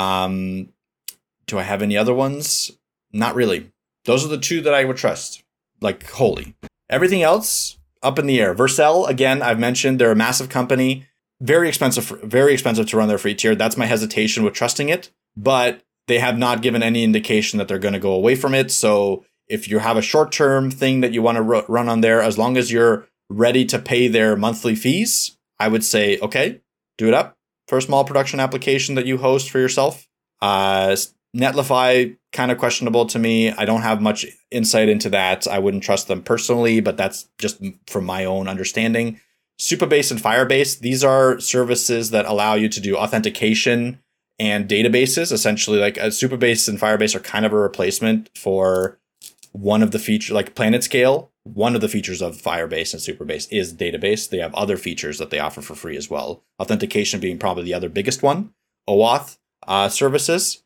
Um, do I have any other ones? Not really. Those are the two that I would trust, like wholly. Everything else, up in the air. Vercel, again, I've mentioned they're a massive company. Very expensive, very expensive to run their free tier. That's my hesitation with trusting it. But they have not given any indication that they're going to go away from it. So if you have a short-term thing that you want to ru- run on there, as long as you're ready to pay their monthly fees, I would say, okay, do it up for a small production application that you host for yourself. Uh, Netlify, kind of questionable to me. I don't have much insight into that. I wouldn't trust them personally, but that's just from my own understanding. Supabase and Firebase, these are services that allow you to do authentication and databases. Essentially, like a Supabase and Firebase are kind of a replacement for one of the features, like PlanetScale. One of the features of Firebase and Supabase is database. They have other features that they offer for free as well. Authentication being probably the other biggest one. OAuth uh, services.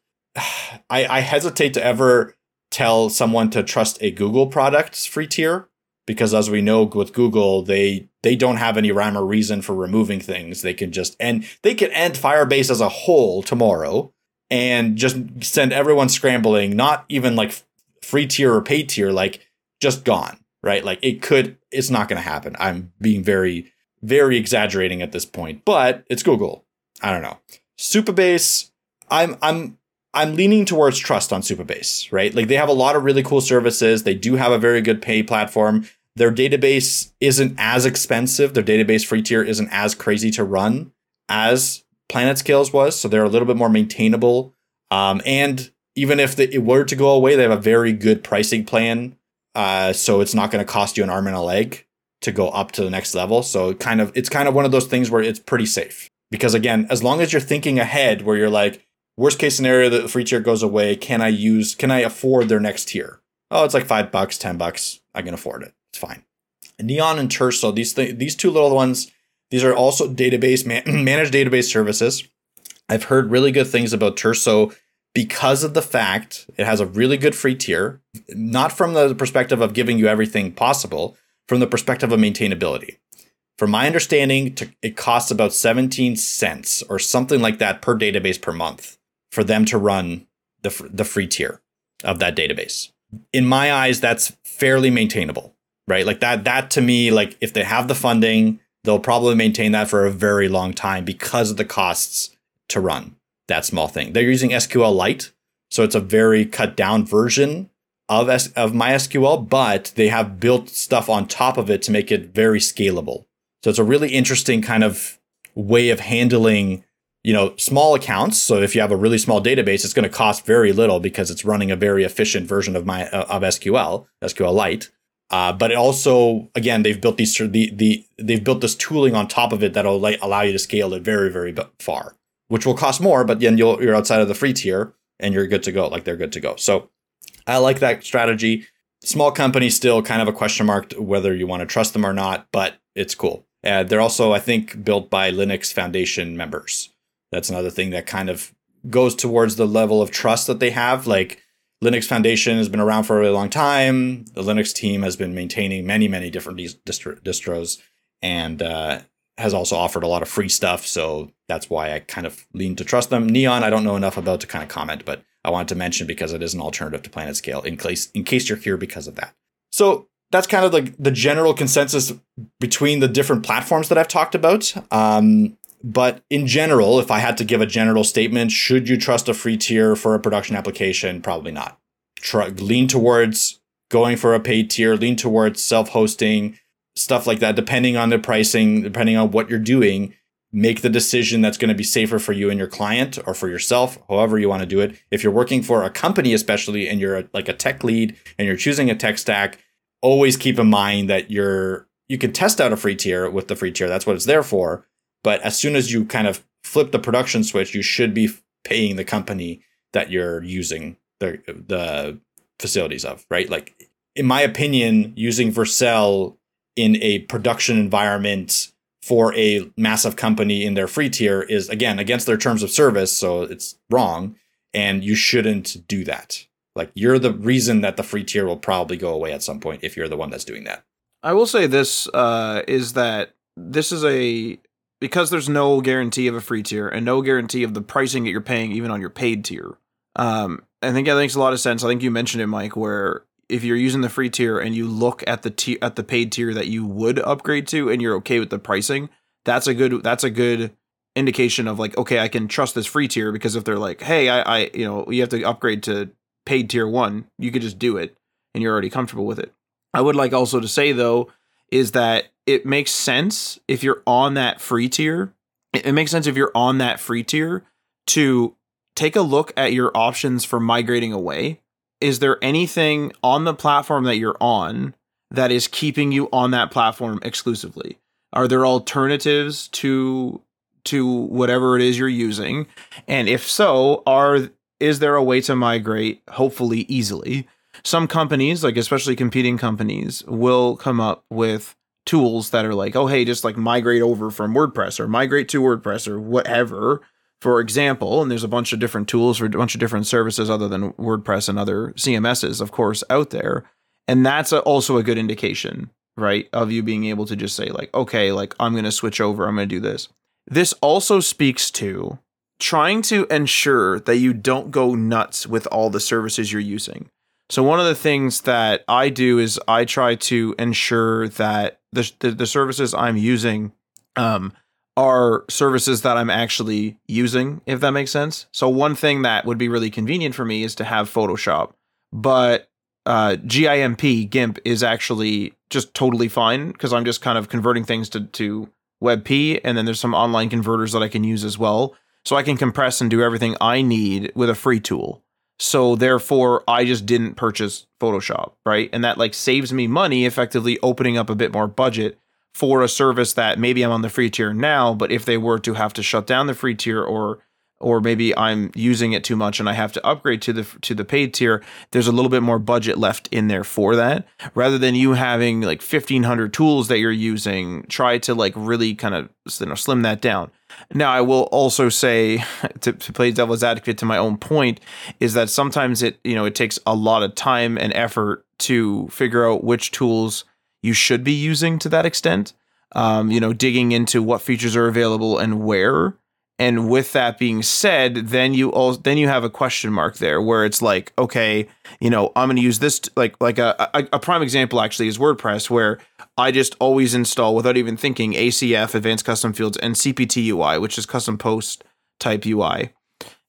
I, I hesitate to ever tell someone to trust a Google product's free tier because, as we know, with Google, they they don't have any rhyme or reason for removing things. They can just end. They can end Firebase as a whole tomorrow and just send everyone scrambling. Not even like free tier or paid tier, like just gone. Right? Like it could, it's not going to happen. I'm being very, very exaggerating at this point, but it's Google. I don't know. Supabase, I'm, I'm, I'm leaning towards trust on Supabase, right? Like they have a lot of really cool services. They do have a very good pay platform. Their database isn't as expensive. Their database free tier isn't as crazy to run as PlanetScale's was. So they're a little bit more maintainable. Um, and even if the, it were to go away, they have a very good pricing plan. Uh, so it's not going to cost you an arm and a leg to go up to the next level. So it kind of it's kind of one of those things where it's pretty safe because, again, as long as you're thinking ahead where you're like, worst case scenario, the free tier goes away. Can I use can I afford their next tier? Oh, it's like five bucks, ten bucks. I can afford it. It's fine. Neon and Terso, these th- these two little ones, these are also database man- managed database services. I've heard really good things about Terso because of the fact it has a really good free tier, not from the perspective of giving you everything possible, from the perspective of maintainability. From my understanding, it costs about seventeen cents or something like that per database per month for them to run the, the free tier of that database. In my eyes, that's fairly maintainable, right? Like that, that to me, like if they have the funding, they'll probably maintain that for a very long time because of the costs to run. that small thing. They're using S Q Lite, so it's a very cut down version of S- of MySQL, but they have built stuff on top of it to make it very scalable. So it's a really interesting kind of way of handling, you know, small accounts. So if you have a really small database, it's going to cost very little because it's running a very efficient version of my uh, of S Q L, S Q Lite. Uh, but it also, again, they've built these the the they've built this tooling on top of it that'll like allow you to scale it very very far, which will cost more. But then you'll you're outside of the free tier and you're good to go. Like they're good to go. So I like that strategy. Small company still kind of a question mark whether you want to trust them or not, but it's cool. Uh, they're also, I think, built by Linux Foundation members. That's another thing that kind of goes towards the level of trust that they have. Like Linux Foundation has been around for a really long time. The Linux team has been maintaining many, many different distro- distros and uh, has also offered a lot of free stuff. So that's why I kind of lean to trust them. Neon, I don't know enough about to kind of comment, but I wanted to mention because it is an alternative to PlanetScale in case, in case you're here because of that. So that's kind of like the general consensus between the different platforms that I've talked about. Um, But in general, if I had to give a general statement, should you trust a free tier for a production application? Probably not. Try, lean towards going for a paid tier, lean towards self-hosting, stuff like that, depending on the pricing, depending on what you're doing. Make the decision that's going to be safer for you and your client or for yourself, however you want to do it. If you're working for a company, especially, and you're a, like a tech lead and you're choosing a tech stack, always keep in mind that you're you can test out a free tier with the free tier. That's what it's there for. But as soon as you kind of flip the production switch, you should be paying the company that you're using the the facilities of, right? Like, in my opinion, using Vercel in a production environment for a massive company in their free tier is, again, against their terms of service. So it's wrong. And you shouldn't do that. Like, you're the reason that the free tier will probably go away at some point if you're the one that's doing that. I will say this uh, is that this is a... because there's no guarantee of a free tier and no guarantee of the pricing that you're paying even on your paid tier. Um, I think that makes a lot of sense. I think you mentioned it, Mike, where if you're using the free tier and you look at the t- at the paid tier that you would upgrade to and you're okay with the pricing, that's a good that's a good indication of like, okay, I can trust this free tier, because if they're like, hey, I, I you know, you have to upgrade to paid tier one, you could just do it and you're already comfortable with it. I would like also to say, though, is that it makes sense if you're on that free tier. It makes sense if you're on that free tier to take a look at your options for migrating away. Is there anything on the platform that you're on that is keeping you on that platform exclusively? Are there alternatives to to whatever it is you're using? And if so, are is there a way to migrate, hopefully easily? Some companies, like especially competing companies, will come up with tools that are like, oh, hey, just like migrate over from WordPress or migrate to WordPress or whatever, for example. And there's a bunch of different tools for a bunch of different services other than WordPress and other C M Ss, of course, out there. And that's a, also a good indication, right, of you being able to just say like, okay, like I'm going to switch over. I'm going to do this. This also speaks to trying to ensure that you don't go nuts with all the services you're using. So one of the things that I do is I try to ensure that the the, the services I'm using um, are services that I'm actually using, if that makes sense. So one thing that would be really convenient for me is to have Photoshop, but uh, GIMP, GIMP is actually just totally fine because I'm just kind of converting things to, to WebP, and then there's some online converters that I can use as well. So I can compress and do everything I need with a free tool. So therefore, I just didn't purchase Photoshop, right? And that like saves me money, effectively opening up a bit more budget for a service that maybe I'm on the free tier now, but if they were to have to shut down the free tier, or or maybe I'm using it too much and I have to upgrade to the to the paid tier, there's a little bit more budget left in there for that. Rather than you having like fifteen hundred tools that you're using, try to like really kind of, you know, slim that down. Now, I will also say, to, to play devil's advocate to my own point, is that sometimes it, you know, it takes a lot of time and effort to figure out which tools you should be using to that extent. Um, you know, digging into what features are available and where. And with that being said, then you all then you have a question mark there where it's like, okay, you know, I'm going to use this t- like like a, a a prime example actually is WordPress, where I just always install without even thinking A C F, Advanced Custom Fields, and C P T U I, which is custom post type U I.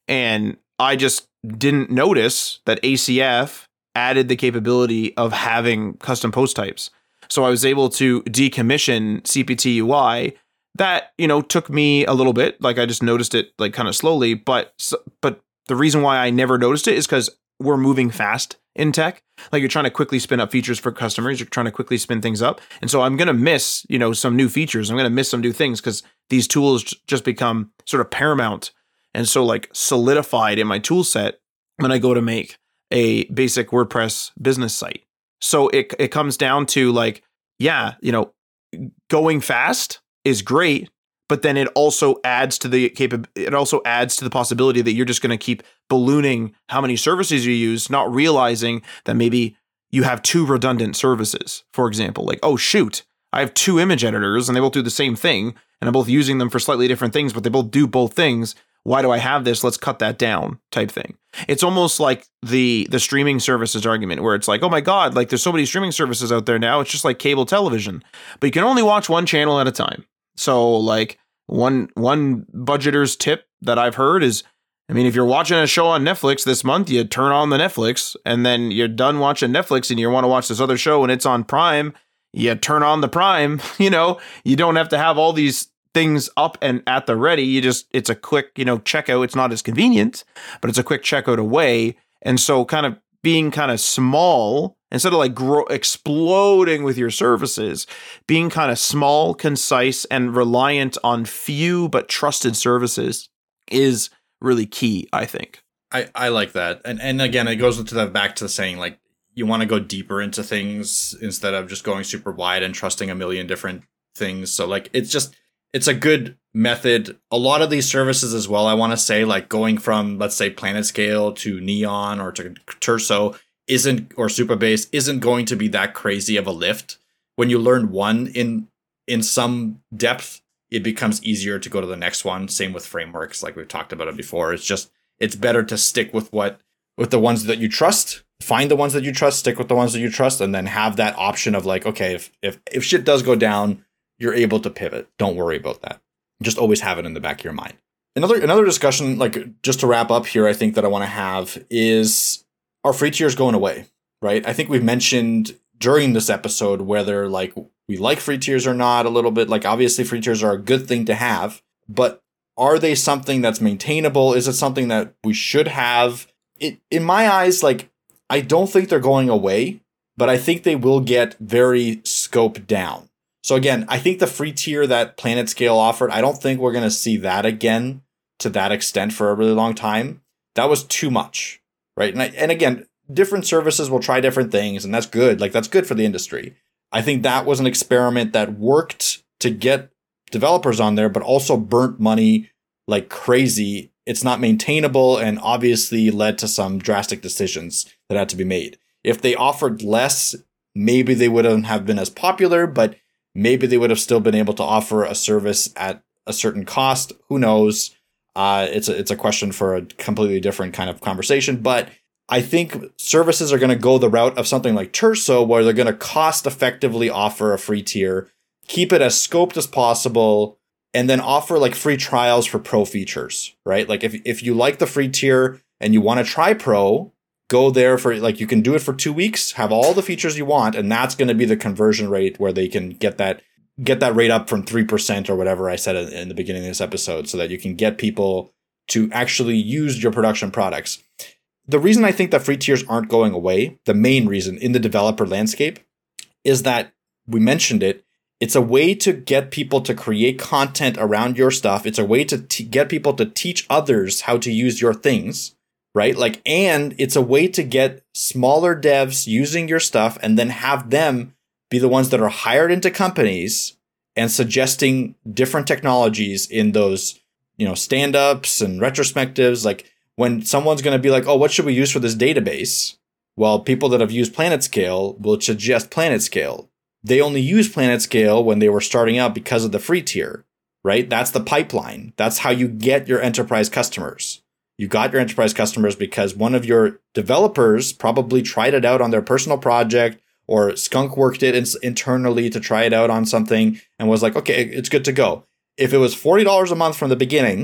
And I just didn't notice that A C F added the capability of having custom post types. So I was able to decommission C P T U I. That, you know, took me a little bit. Like I just noticed it like kind of slowly. But but the reason why I never noticed it is because we're moving fast in tech. Like you're trying to quickly spin up features for customers. You're trying to quickly spin things up. And so I'm going to miss, you know, some new features. I'm going to miss some new things because these tools just become sort of paramount and so like solidified in my tool set when I go to make a basic WordPress business site. So it it comes down to like, yeah, you know, going fast is great, but then it also adds to the capa- it also adds to the possibility that you're just going to keep ballooning how many services you use, not realizing that maybe you have two redundant services. For example, like, oh shoot, I have two image editors and they both do the same thing and I'm both using them for slightly different things, but they both do both things. Why do I have this? Let's cut that down type thing. It's almost like the the streaming services argument where it's like, oh my God, like there's so many streaming services out there now. It's just like cable television, but you can only watch one channel at a time. So like one one budgeter's tip that I've heard is, I mean, if you're watching a show on Netflix this month, you turn on the Netflix and then you're done watching Netflix and you want to watch this other show and it's on Prime, you turn on the Prime. You know, you don't have to have all these things up and at the ready. You just, it's a quick, you know, checkout. It's not as convenient, but it's a quick checkout away. And so kind of being kind of small, instead of like grow, exploding with your services, being kind of small, concise, and reliant on few but trusted services is really key, I think. I, I like that. And and again, it goes to that back to the saying, like, you want to go deeper into things instead of just going super wide and trusting a million different things. So like, it's just, it's a good method. A lot of these services as well, I want to say, like going from, let's say, PlanetScale to Neon or to Terso isn't, or Supabase isn't going to be that crazy of a lift. When you learn one in in some depth, it becomes easier to go to the next one. Same with frameworks, like we've talked about it before. It's just, it's better to stick with what, with the ones that you trust, find the ones that you trust, stick with the ones that you trust, and then have that option of like, okay, if if if shit does go down, you're able to pivot. Don't worry about that. Just always have it in the back of your mind. Another another discussion, like just to wrap up here, I think that I want to have is, are free tiers going away, right? I think we've mentioned during this episode whether like we like free tiers or not a little bit. Like obviously free tiers are a good thing to have, but are they something that's maintainable? Is it something that we should have? It, in my eyes, like I don't think they're going away, but I think they will get very scoped down. So again, I think the free tier that PlanetScale offered, I don't think we're going to see that again to that extent for a really long time. That was too much, right? And I, and again, different services will try different things, and that's good. Like that's good for the industry. I think that was an experiment that worked to get developers on there, but also burnt money like crazy. It's not maintainable and obviously led to some drastic decisions that had to be made. If they offered less, maybe they wouldn't have been as popular, but maybe they would have still been able to offer a service at a certain cost. Who knows? Uh, it's a, it's a question for a completely different kind of conversation. But I think services are going to go the route of something like Terso, where they're going to cost effectively offer a free tier, keep it as scoped as possible, and then offer like free trials for pro features, right? Like if, if you like the free tier and you want to try pro, go there for like, you can do it for two weeks, have all the features you want. And that's going to be the conversion rate where they can get that, get that rate up from three percent or whatever I said in the beginning of this episode, so that you can get people to actually use your production products. The reason I think that free tiers aren't going away, the main reason in the developer landscape, is that we mentioned it. It's a way to get people to create content around your stuff. It's a way to t- get people to teach others how to use your things, right? Like, and it's a way to get smaller devs using your stuff and then have them be the ones that are hired into companies and suggesting different technologies in those, you know, stand-ups and retrospectives. Like when someone's going to be like, oh, what should we use for this database? Well, people that have used PlanetScale will suggest PlanetScale. They only use PlanetScale when they were starting out because of the free tier, right? That's the pipeline. That's how you get your enterprise customers. You got your enterprise customers because one of your developers probably tried it out on their personal project, or skunk worked it in- internally to try it out on something and was like, okay, it's good to go. If it was forty dollars a month from the beginning,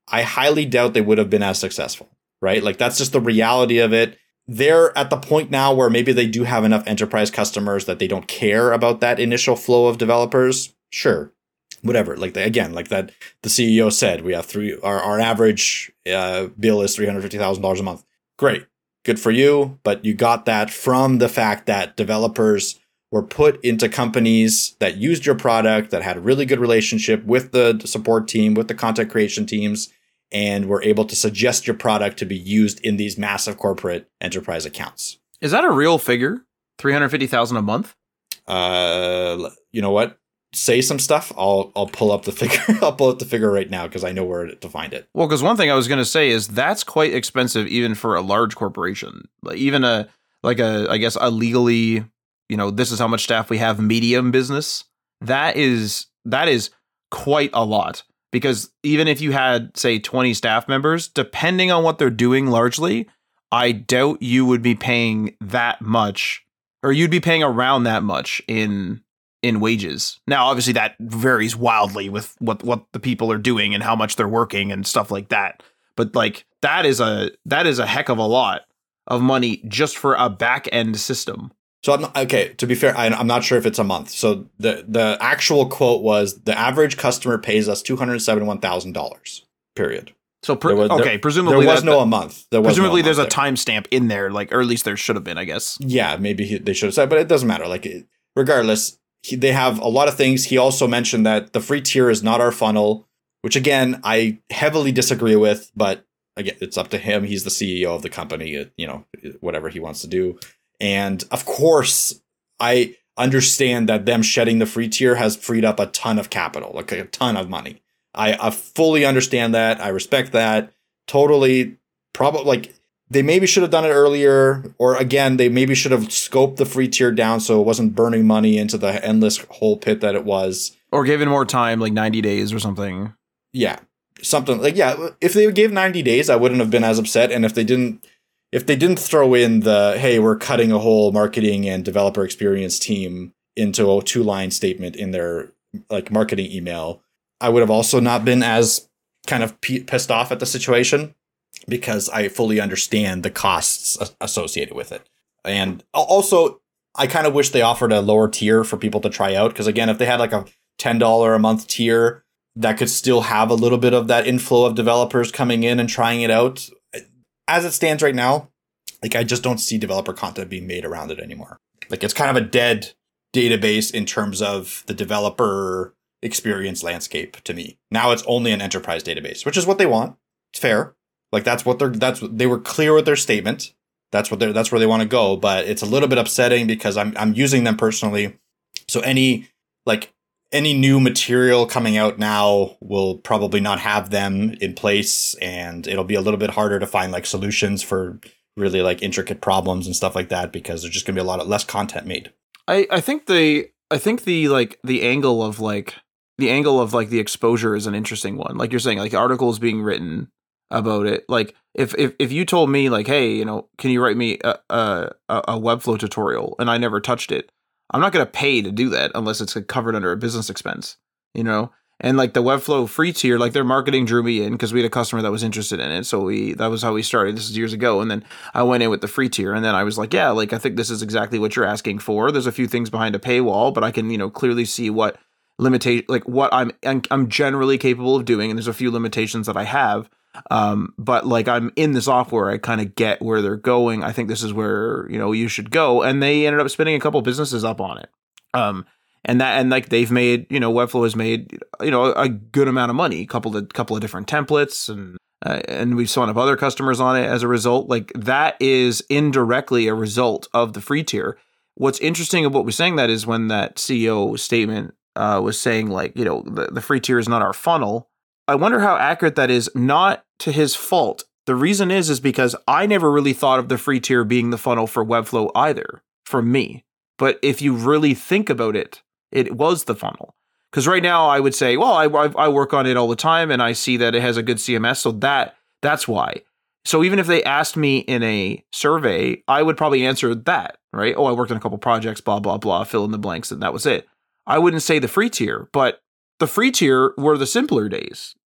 I highly doubt they would have been as successful, right? Like that's just the reality of it. They're at the point now where maybe they do have enough enterprise customers that they don't care about that initial flow of developers. Sure. Whatever. Like they, again, like that, the C E O said, we have three, our, our average uh, bill is three hundred fifty thousand dollars a month. Great. Good for you. But you got that from the fact that developers were put into companies that used your product, that had a really good relationship with the support team, with the content creation teams, and were able to suggest your product to be used in these massive corporate enterprise accounts. Is that a real figure? three hundred fifty thousand dollars a month? Uh, you know what? Say some stuff. I'll I'll pull up the figure. I'll pull up the figure right now because I know where to find it. Well, because one thing I was going to say is that's quite expensive even for a large corporation. Like even a like a I guess a legally, you know, this is how much staff we have medium business. That is that is quite a lot, because even if you had say twenty staff members, depending on what they're doing largely, I doubt you would be paying that much, or you'd be paying around that much in in wages. Now, obviously that varies wildly with what, what the people are doing and how much they're working and stuff like that. But like that is a that is a heck of a lot of money just for a back end system. So I'm not, okay, to be fair, I, I'm not sure if it's a month. So the, the actual quote was the average customer pays us two hundred seventy-one thousand dollars, period. So, pre- was, okay, there, presumably there was that, no a month. There was presumably no there's a there. timestamp in there, like, or at least there should have been, I guess. Yeah, maybe he, they should have said, but it doesn't matter. Like, it, regardless, he, they have a lot of things. He also mentioned that the free tier is not our funnel, which again, I heavily disagree with, but again, it's up to him. He's the C E O of the company, you know, whatever he wants to do. And of course, I understand that them shedding the free tier has freed up a ton of capital, like a ton of money. I, I fully understand that. I respect that. Totally. Probably like they maybe should have done it earlier, or again, they maybe should have scoped the free tier down so it wasn't burning money into the endless hole pit that it was. Or given more time, like ninety days or something. Yeah. Something like, yeah, if they gave ninety days, I wouldn't have been as upset. And if they didn't, if they didn't throw in the, hey, we're cutting a whole marketing and developer experience team into a two line statement in their like marketing email, I would have also not been as kind of p- pissed off at the situation, because I fully understand the costs associated with it. And also, I kind of wish they offered a lower tier for people to try out. Because again, if they had like a ten dollars a month tier that could still have a little bit of that inflow of developers coming in and trying it out. As it stands right now, like I just don't see developer content being made around it anymore. Like it's kind of a dead database in terms of the developer experience landscape to me. Now it's only an enterprise database, which is what they want. It's fair. Like that's what they're, that's what they were clear with their statement. That's what they're, that's where they want to go. But it's a little bit upsetting because I'm, I'm using them personally. So any, like any new material coming out now will probably not have them in place, and it'll be a little bit harder to find like solutions for really like intricate problems and stuff like that, because there's just gonna be a lot of less content made. I, I think the, I think the, like the angle of like, the angle of like the exposure is an interesting one. Like you're saying, like articles being written about it. Like if, if, if you told me like, hey, you know, can you write me a, a, a Webflow tutorial, and I never touched it, I'm not going to pay to do that unless it's covered under a business expense, you know? And like the Webflow free tier, like their marketing drew me in because we had a customer that was interested in it. So we, that was how we started. This is years ago. And then I went in with the free tier, and then I was like, yeah, like I think this is exactly what you're asking for. There's a few things behind a paywall, but I can, you know, clearly see what limitation, like what I'm, I'm generally capable of doing. And there's a few limitations that I have. Um, but like I'm in the software, I kind of get where they're going. I think this is where, you know, you should go. And they ended up spinning a couple businesses up on it. Um, and that, and like they've made, you know, Webflow has made, you know, a good amount of money, a couple of, couple of different templates, and, uh, and we've signed up other customers on it as a result. Like that is indirectly a result of the free tier. What's interesting about what we're saying that is when that C E O statement, uh, was saying like, you know, the, the free tier is not our funnel. I wonder how accurate that is. Not to his fault. The reason is, is because I never really thought of the free tier being the funnel for Webflow either, for me. But if you really think about it, it was the funnel. Because right now I would say, well, I, I work on it all the time and I see that it has a good C M S. So that that's why. So even if they asked me in a survey, I would probably answer that, right? Oh, I worked on a couple projects, blah, blah, blah, fill in the blanks, and that was it. I wouldn't say the free tier, but the free tier were the simpler days.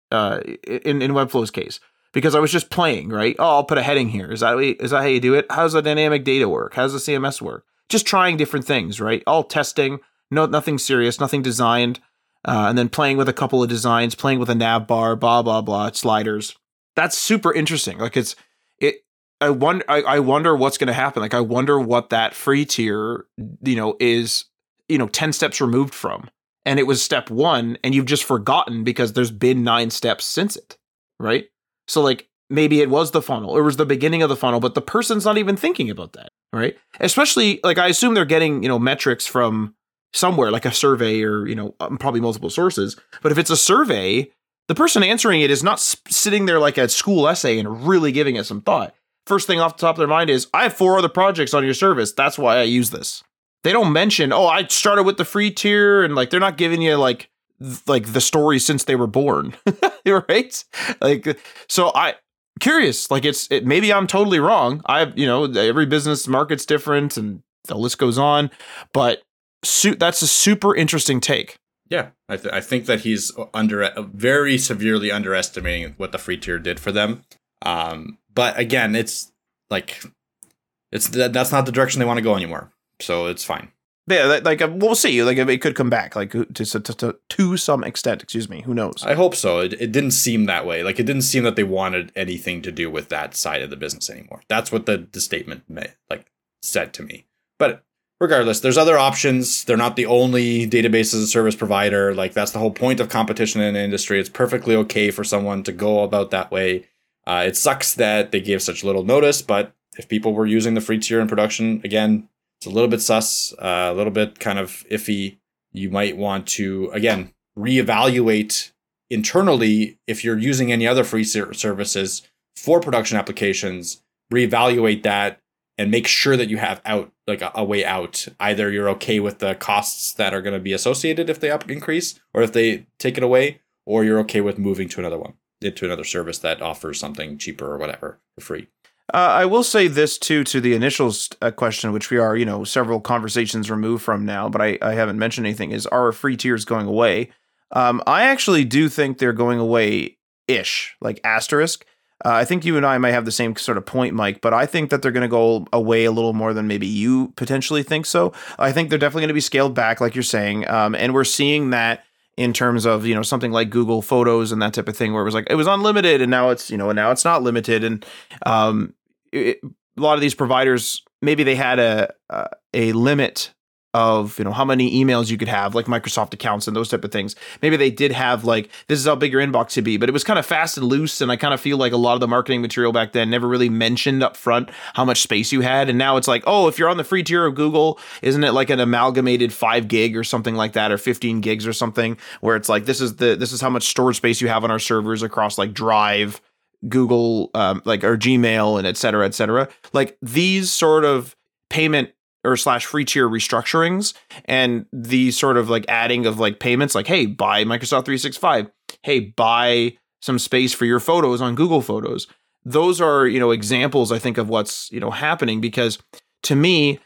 uh, in, in Webflow's case, because I was just playing, right? Oh, I'll put a heading here. Is that, is that how you do it? How does the dynamic data work? How does the C M S work? Just trying different things, right? All testing, no, nothing serious, nothing designed. Uh, and then playing with a couple of designs, playing with a nav bar, blah, blah, blah, sliders. That's super interesting. Like it's, it, I wonder, I, I wonder what's going to happen. Like, I wonder what that free tier, you know, is, you know, ten steps removed from. And it was step one, and you've just forgotten because there's been nine steps since it, right? So like, maybe it was the funnel, or it was the beginning of the funnel, but the person's not even thinking about that, right? Especially, like, I assume they're getting, you know, metrics from somewhere, like a survey or, you know, probably multiple sources. But if it's a survey, the person answering it is not sp- sitting there like a school essay and really giving it some thought. First thing off the top of their mind is, I have four other projects on your service. That's why I use this. They don't mention, oh, I started with the free tier, and like, they're not giving you like, th- like the story since they were born, right? Like, so I curious, like it's, it, maybe I'm totally wrong. I, you know, every business market's different and the list goes on, but Su- that's a super interesting take. Yeah, I, th- I think that he's under very severely underestimating what the free tier did for them. Um, but again, it's like it's th- that's not the direction they want to go anymore. So it's fine. Yeah, like we'll see. Like it could come back, like to to to, to some extent. Excuse me. Who knows? I hope so. It it didn't seem that way. Like it didn't seem that they wanted anything to do with that side of the business anymore. That's what the the statement may, like said to me. But regardless, there's other options. They're not the only database as a service provider. Like that's the whole point of competition in the industry. It's perfectly okay for someone to go about that way. Uh, it sucks that they gave such little notice, but if people were using the free tier in production, again, it's a little bit sus, uh, a little bit kind of iffy. You might want to, again, reevaluate internally if you're using any other free ser- services for production applications, reevaluate that and make sure that you have out like a, a way out. Either you're okay with the costs that are going to be associated if they up increase or if they take it away, or you're okay with moving to another one, to another service that offers something cheaper or whatever for free. Uh, I will say this too, to the initial uh, question, which we are, you know, several conversations removed from now, but I, I haven't mentioned anything, is are free tiers going away? Um, I actually do think they're going away-ish, like asterisk. Uh, I think you and I might have the same sort of point, Mike, but I think that they're going to go away a little more than maybe you potentially think so. I think they're definitely going to be scaled back, like you're saying. Um, and we're seeing that in terms of, you know, something like Google Photos and that type of thing, where it was like, it was unlimited and now it's, you know, and now it's not limited. And um, it, a lot of these providers, maybe they had a, a, a limit of, you know, how many emails you could have, like Microsoft accounts and those type of things. Maybe they did have like, this is how big your inbox should be, but it was kind of fast and loose. And I kind of feel like a lot of the marketing material back then never really mentioned up front how much space you had. And now it's like, oh, if you're on the free tier of Google, isn't it like an amalgamated five gig or something like that, or fifteen gigs or something, where it's like, this is the, this is how much storage space you have on our servers across like Drive, Google, um, like, or Gmail, and et cetera, et cetera. Like these sort of payment or slash free tier restructurings and the sort of like adding of like payments, like, hey, buy Microsoft three sixty-five. Hey, buy some space for your photos on Google Photos. Those are, you know, examples, I think, of what's, you know, happening, because to me,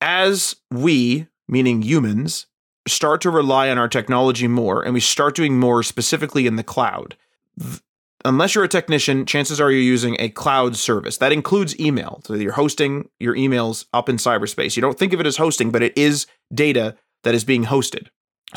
as we, meaning humans, start to rely on our technology more and we start doing more specifically in the cloud, th- unless you're a technician, chances are you're using a cloud service. That includes email. So you're hosting your emails up in cyberspace. You don't think of it as hosting, but it is data that is being hosted.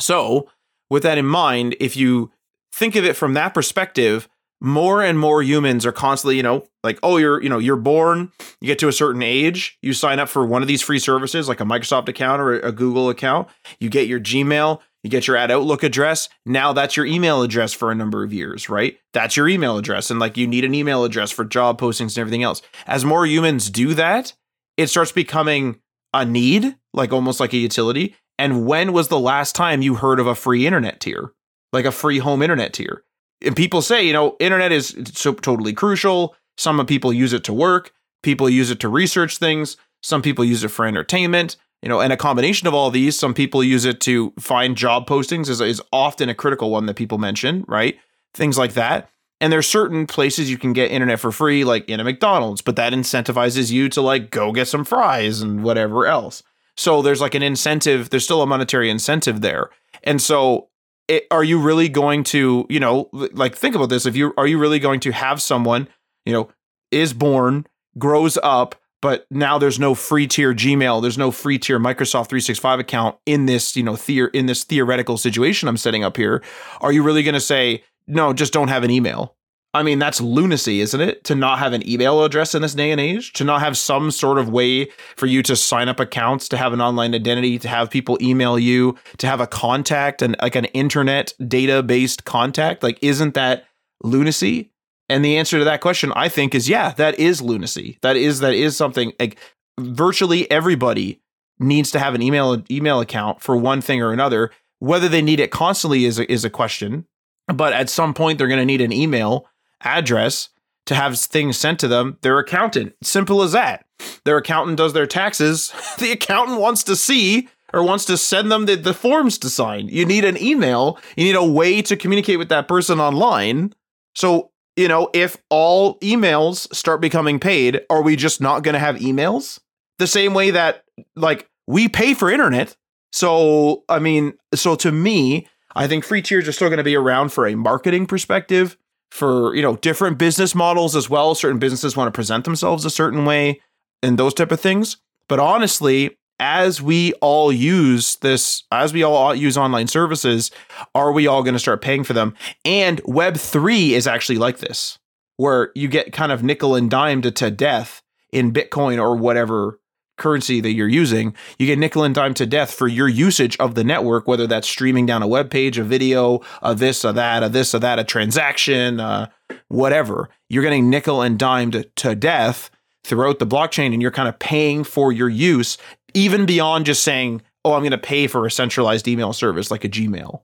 So with that in mind, if you think of it from that perspective, more and more humans are constantly, you know, like, oh, you're, you know, you're born, you get to a certain age, you sign up for one of these free services, like a Microsoft account or a Google account, you get your Gmail, you get your at Outlook address. Now that's your email address for a number of years, right? That's your email address. And like, you need an email address for job postings and everything else. As more humans do that, it starts becoming a need, like almost like a utility. And when was the last time you heard of a free internet tier, like a free home internet tier? And people say, you know, internet is so totally crucial. Some people use it to work. People use it to research things. Some people use it for entertainment. You know, and a combination of all these, some people use it to find job postings is, is often a critical one that people mention, right? Things like that. And there's certain places you can get internet for free, like in a McDonald's, but that incentivizes you to like go get some fries and whatever else. So there's like an incentive, there's still a monetary incentive there. And so it, are you really going to, you know, like think about this. If you are you really going to have someone, you know, is born, grows up, but now there's no free tier Gmail, there's no free tier Microsoft three sixty-five account in this, you know, theor- in this theoretical situation I'm setting up here. Are you really going to say, no, just don't have an email? I mean, that's lunacy, isn't it? To not have an email address in this day and age, to not have some sort of way for you to sign up accounts, to have an online identity, to have people email you, to have a contact and like an internet data based contact. Like, isn't that lunacy? And the answer to that question, I think, is yeah, that is lunacy. That is that is something like virtually everybody needs to have an email email account for one thing or another. Whether they need it constantly is a, is a question, but at some point they're going to need an email address to have things sent to them. Their accountant, simple as that. Their accountant does their taxes. The accountant wants to see or wants to send them the, the forms to sign. You need an email. You need a way to communicate with that person online. So, you know, if all emails start becoming paid, are we just not going to have emails? The same way that, like, we pay for internet. So, I mean, so to me, I think free tiers are still going to be around for a marketing perspective, for, you know, different business models as well. Certain businesses want to present themselves a certain way and those type of things. But honestly, as we all use this, as we all use online services, are we all going to start paying for them? And Web three is actually like this, where you get kind of nickel and dimed to death in Bitcoin or whatever currency that you're using. You get nickel and dime to death for your usage of the network, whether that's streaming down a web page, a video, a this or that, a this or that, a transaction, uh, whatever. You're getting nickel and dimed to death throughout the blockchain, and you're kind of paying for your use, even beyond just saying, oh, I'm going to pay for a centralized email service like a Gmail.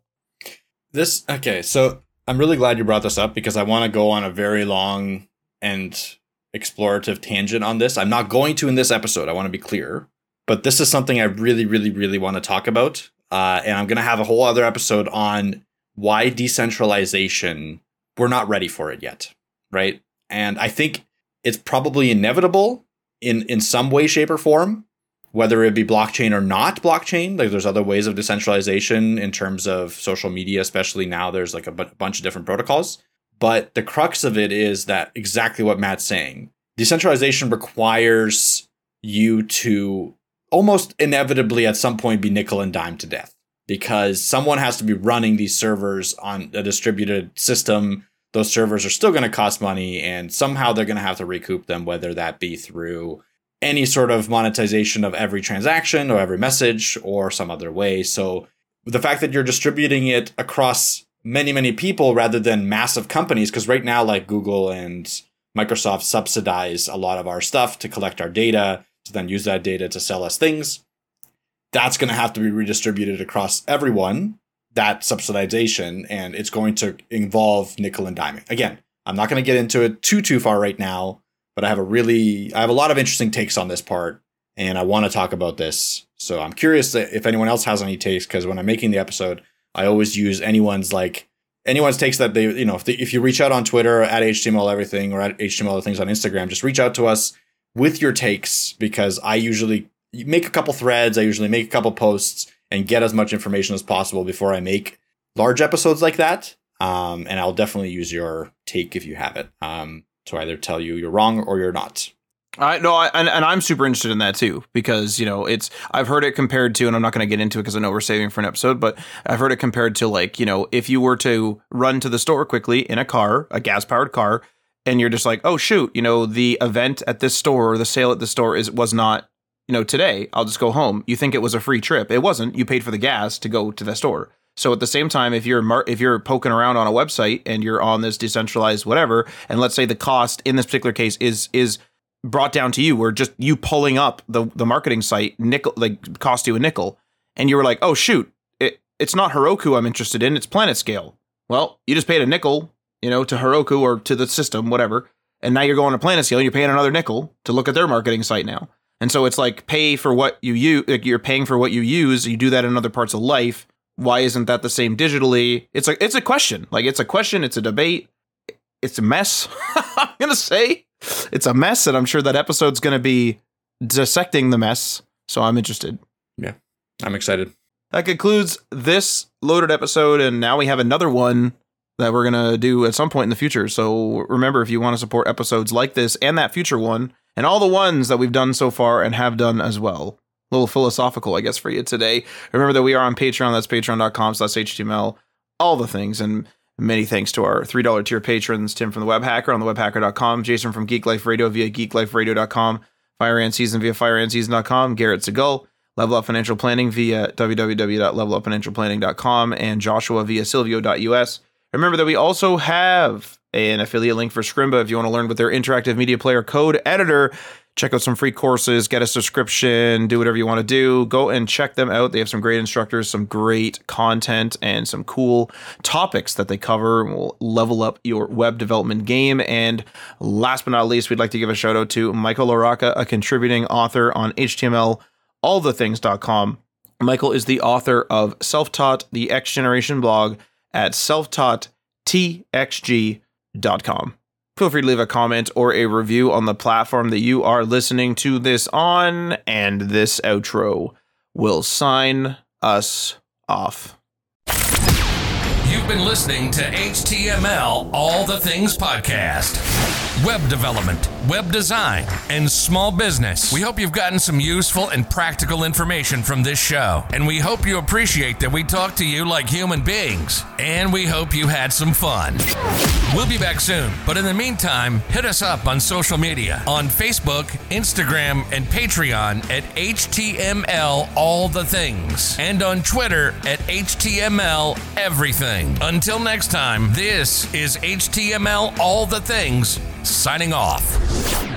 This, okay, so I'm really glad you brought this up because I want to go on a very long and explorative tangent on this. I'm not going to in this episode. I want to be clear, but this is something I really, really, really want to talk about. Uh, and I'm going to have a whole other episode on why decentralization, we're not ready for it yet. Right. And I think it's probably inevitable in, in some way, shape or form, whether it be blockchain or not blockchain. Like there's other ways of decentralization in terms of social media, especially now there's like a b- bunch of different protocols. But the crux of it is that exactly what Matt's saying. Decentralization requires you to almost inevitably at some point be nickel and dime to death because someone has to be running these servers on a distributed system. Those servers are still going to cost money and somehow they're going to have to recoup them, whether that be through any sort of monetization of every transaction or every message or some other way. So the fact that you're distributing it across many, many people rather than massive companies, because right now, like Google and Microsoft subsidize a lot of our stuff to collect our data, to then use that data to sell us things. That's going to have to be redistributed across everyone, that subsidization, and it's going to involve nickel and diming. Again, I'm not going to get into it too, too far right now, but I have a really, I have a lot of interesting takes on this part, and I want to talk about this. So I'm curious if anyone else has any takes, because when I'm making the episode, I always use anyone's like anyone's takes that they, you know, if, they, if you reach out on Twitter at H T M L everything or at H T M L other things on Instagram, just reach out to us with your takes because I usually make a couple threads. I usually make a couple posts and get as much information as possible before I make large episodes like that. Um, and I'll definitely use your take if you have it um, to either tell you you're wrong or you're not. I no, I, and, and I'm super interested in that too, because, you know, it's, I've heard it compared to, and I'm not going to get into it because I know we're saving for an episode, but I've heard it compared to like, you know, if you were to run to the store quickly in a car, a gas powered car, and you're just like, oh shoot, you know, the event at this store or the sale at the store is, was not, you know, today, I'll just go home. You think it was a free trip. It wasn't. You paid for the gas to go to the store. So at the same time, if you're mar- if you're poking around on a website and you're on this decentralized whatever, and let's say the cost in this particular case is, is, brought down to you, where just you pulling up the, the marketing site nickel, like cost you a nickel. And you were like, oh shoot, it, it's not Heroku I'm interested in, it's PlanetScale. Well, you just paid a nickel, you know, to Heroku or to the system, whatever. And now you're going to PlanetScale and you're paying another nickel to look at their marketing site now. And so it's like pay for what you use, like you're paying for what you use. You do that in other parts of life. Why isn't that the same digitally? It's a, it's a question. Like it's a question. It's a debate. It's a mess. I'm going to say it's a mess, and I'm sure that episode's going to be dissecting the mess. So I'm interested. Yeah, I'm excited. that concludes this loaded episode, and now we have another one that we're going to do at some point in the future. So remember, if you want to support episodes like this and that future one, and all the ones that we've done so far and have done as well, a little philosophical, I guess, for you today. Remember that we are on Patreon. That's patreon.com slash html. All the things, and many thanks to our three dollar tier patrons, Tim from the Web Hacker on the web hacker dot com, Jason from Geek Life Radio via geek life radio dot com, Fire and Season via fire and season dot com, Garrett Segal, Level Up Financial Planning via w w w dot level up financial planning dot com, and Joshua via silvio dot u s. Remember that we also have an affiliate link for Scrimba if you want to learn with their interactive media player code editor. Check out some free courses, get a subscription, do whatever you want to do. Go and check them out. They have some great instructors, some great content, and some cool topics that they cover. Will level up your web development game. And last but not least, we'd like to give a shout out to Michael LaRocca, a contributing author on H T M L all the things dot com. Michael is the author of Self-Taught, the X Generation blog at self taught t x g dot com. Feel free to leave a comment or a review on the platform that you are listening to this on, and this outro will sign us off. You've been listening to H T M L All the Things Podcast. Web development, web design, and small business. We hope you've gotten some useful and practical information from this show. And we hope you appreciate that we talk to you like human beings. And we hope you had some fun. We'll be back soon. But in the meantime, hit us up on social media on Facebook, Instagram, and Patreon at H T M L All the Things. And on Twitter at H T M L Everything. Until next time, this is H T M L All the Things, signing off.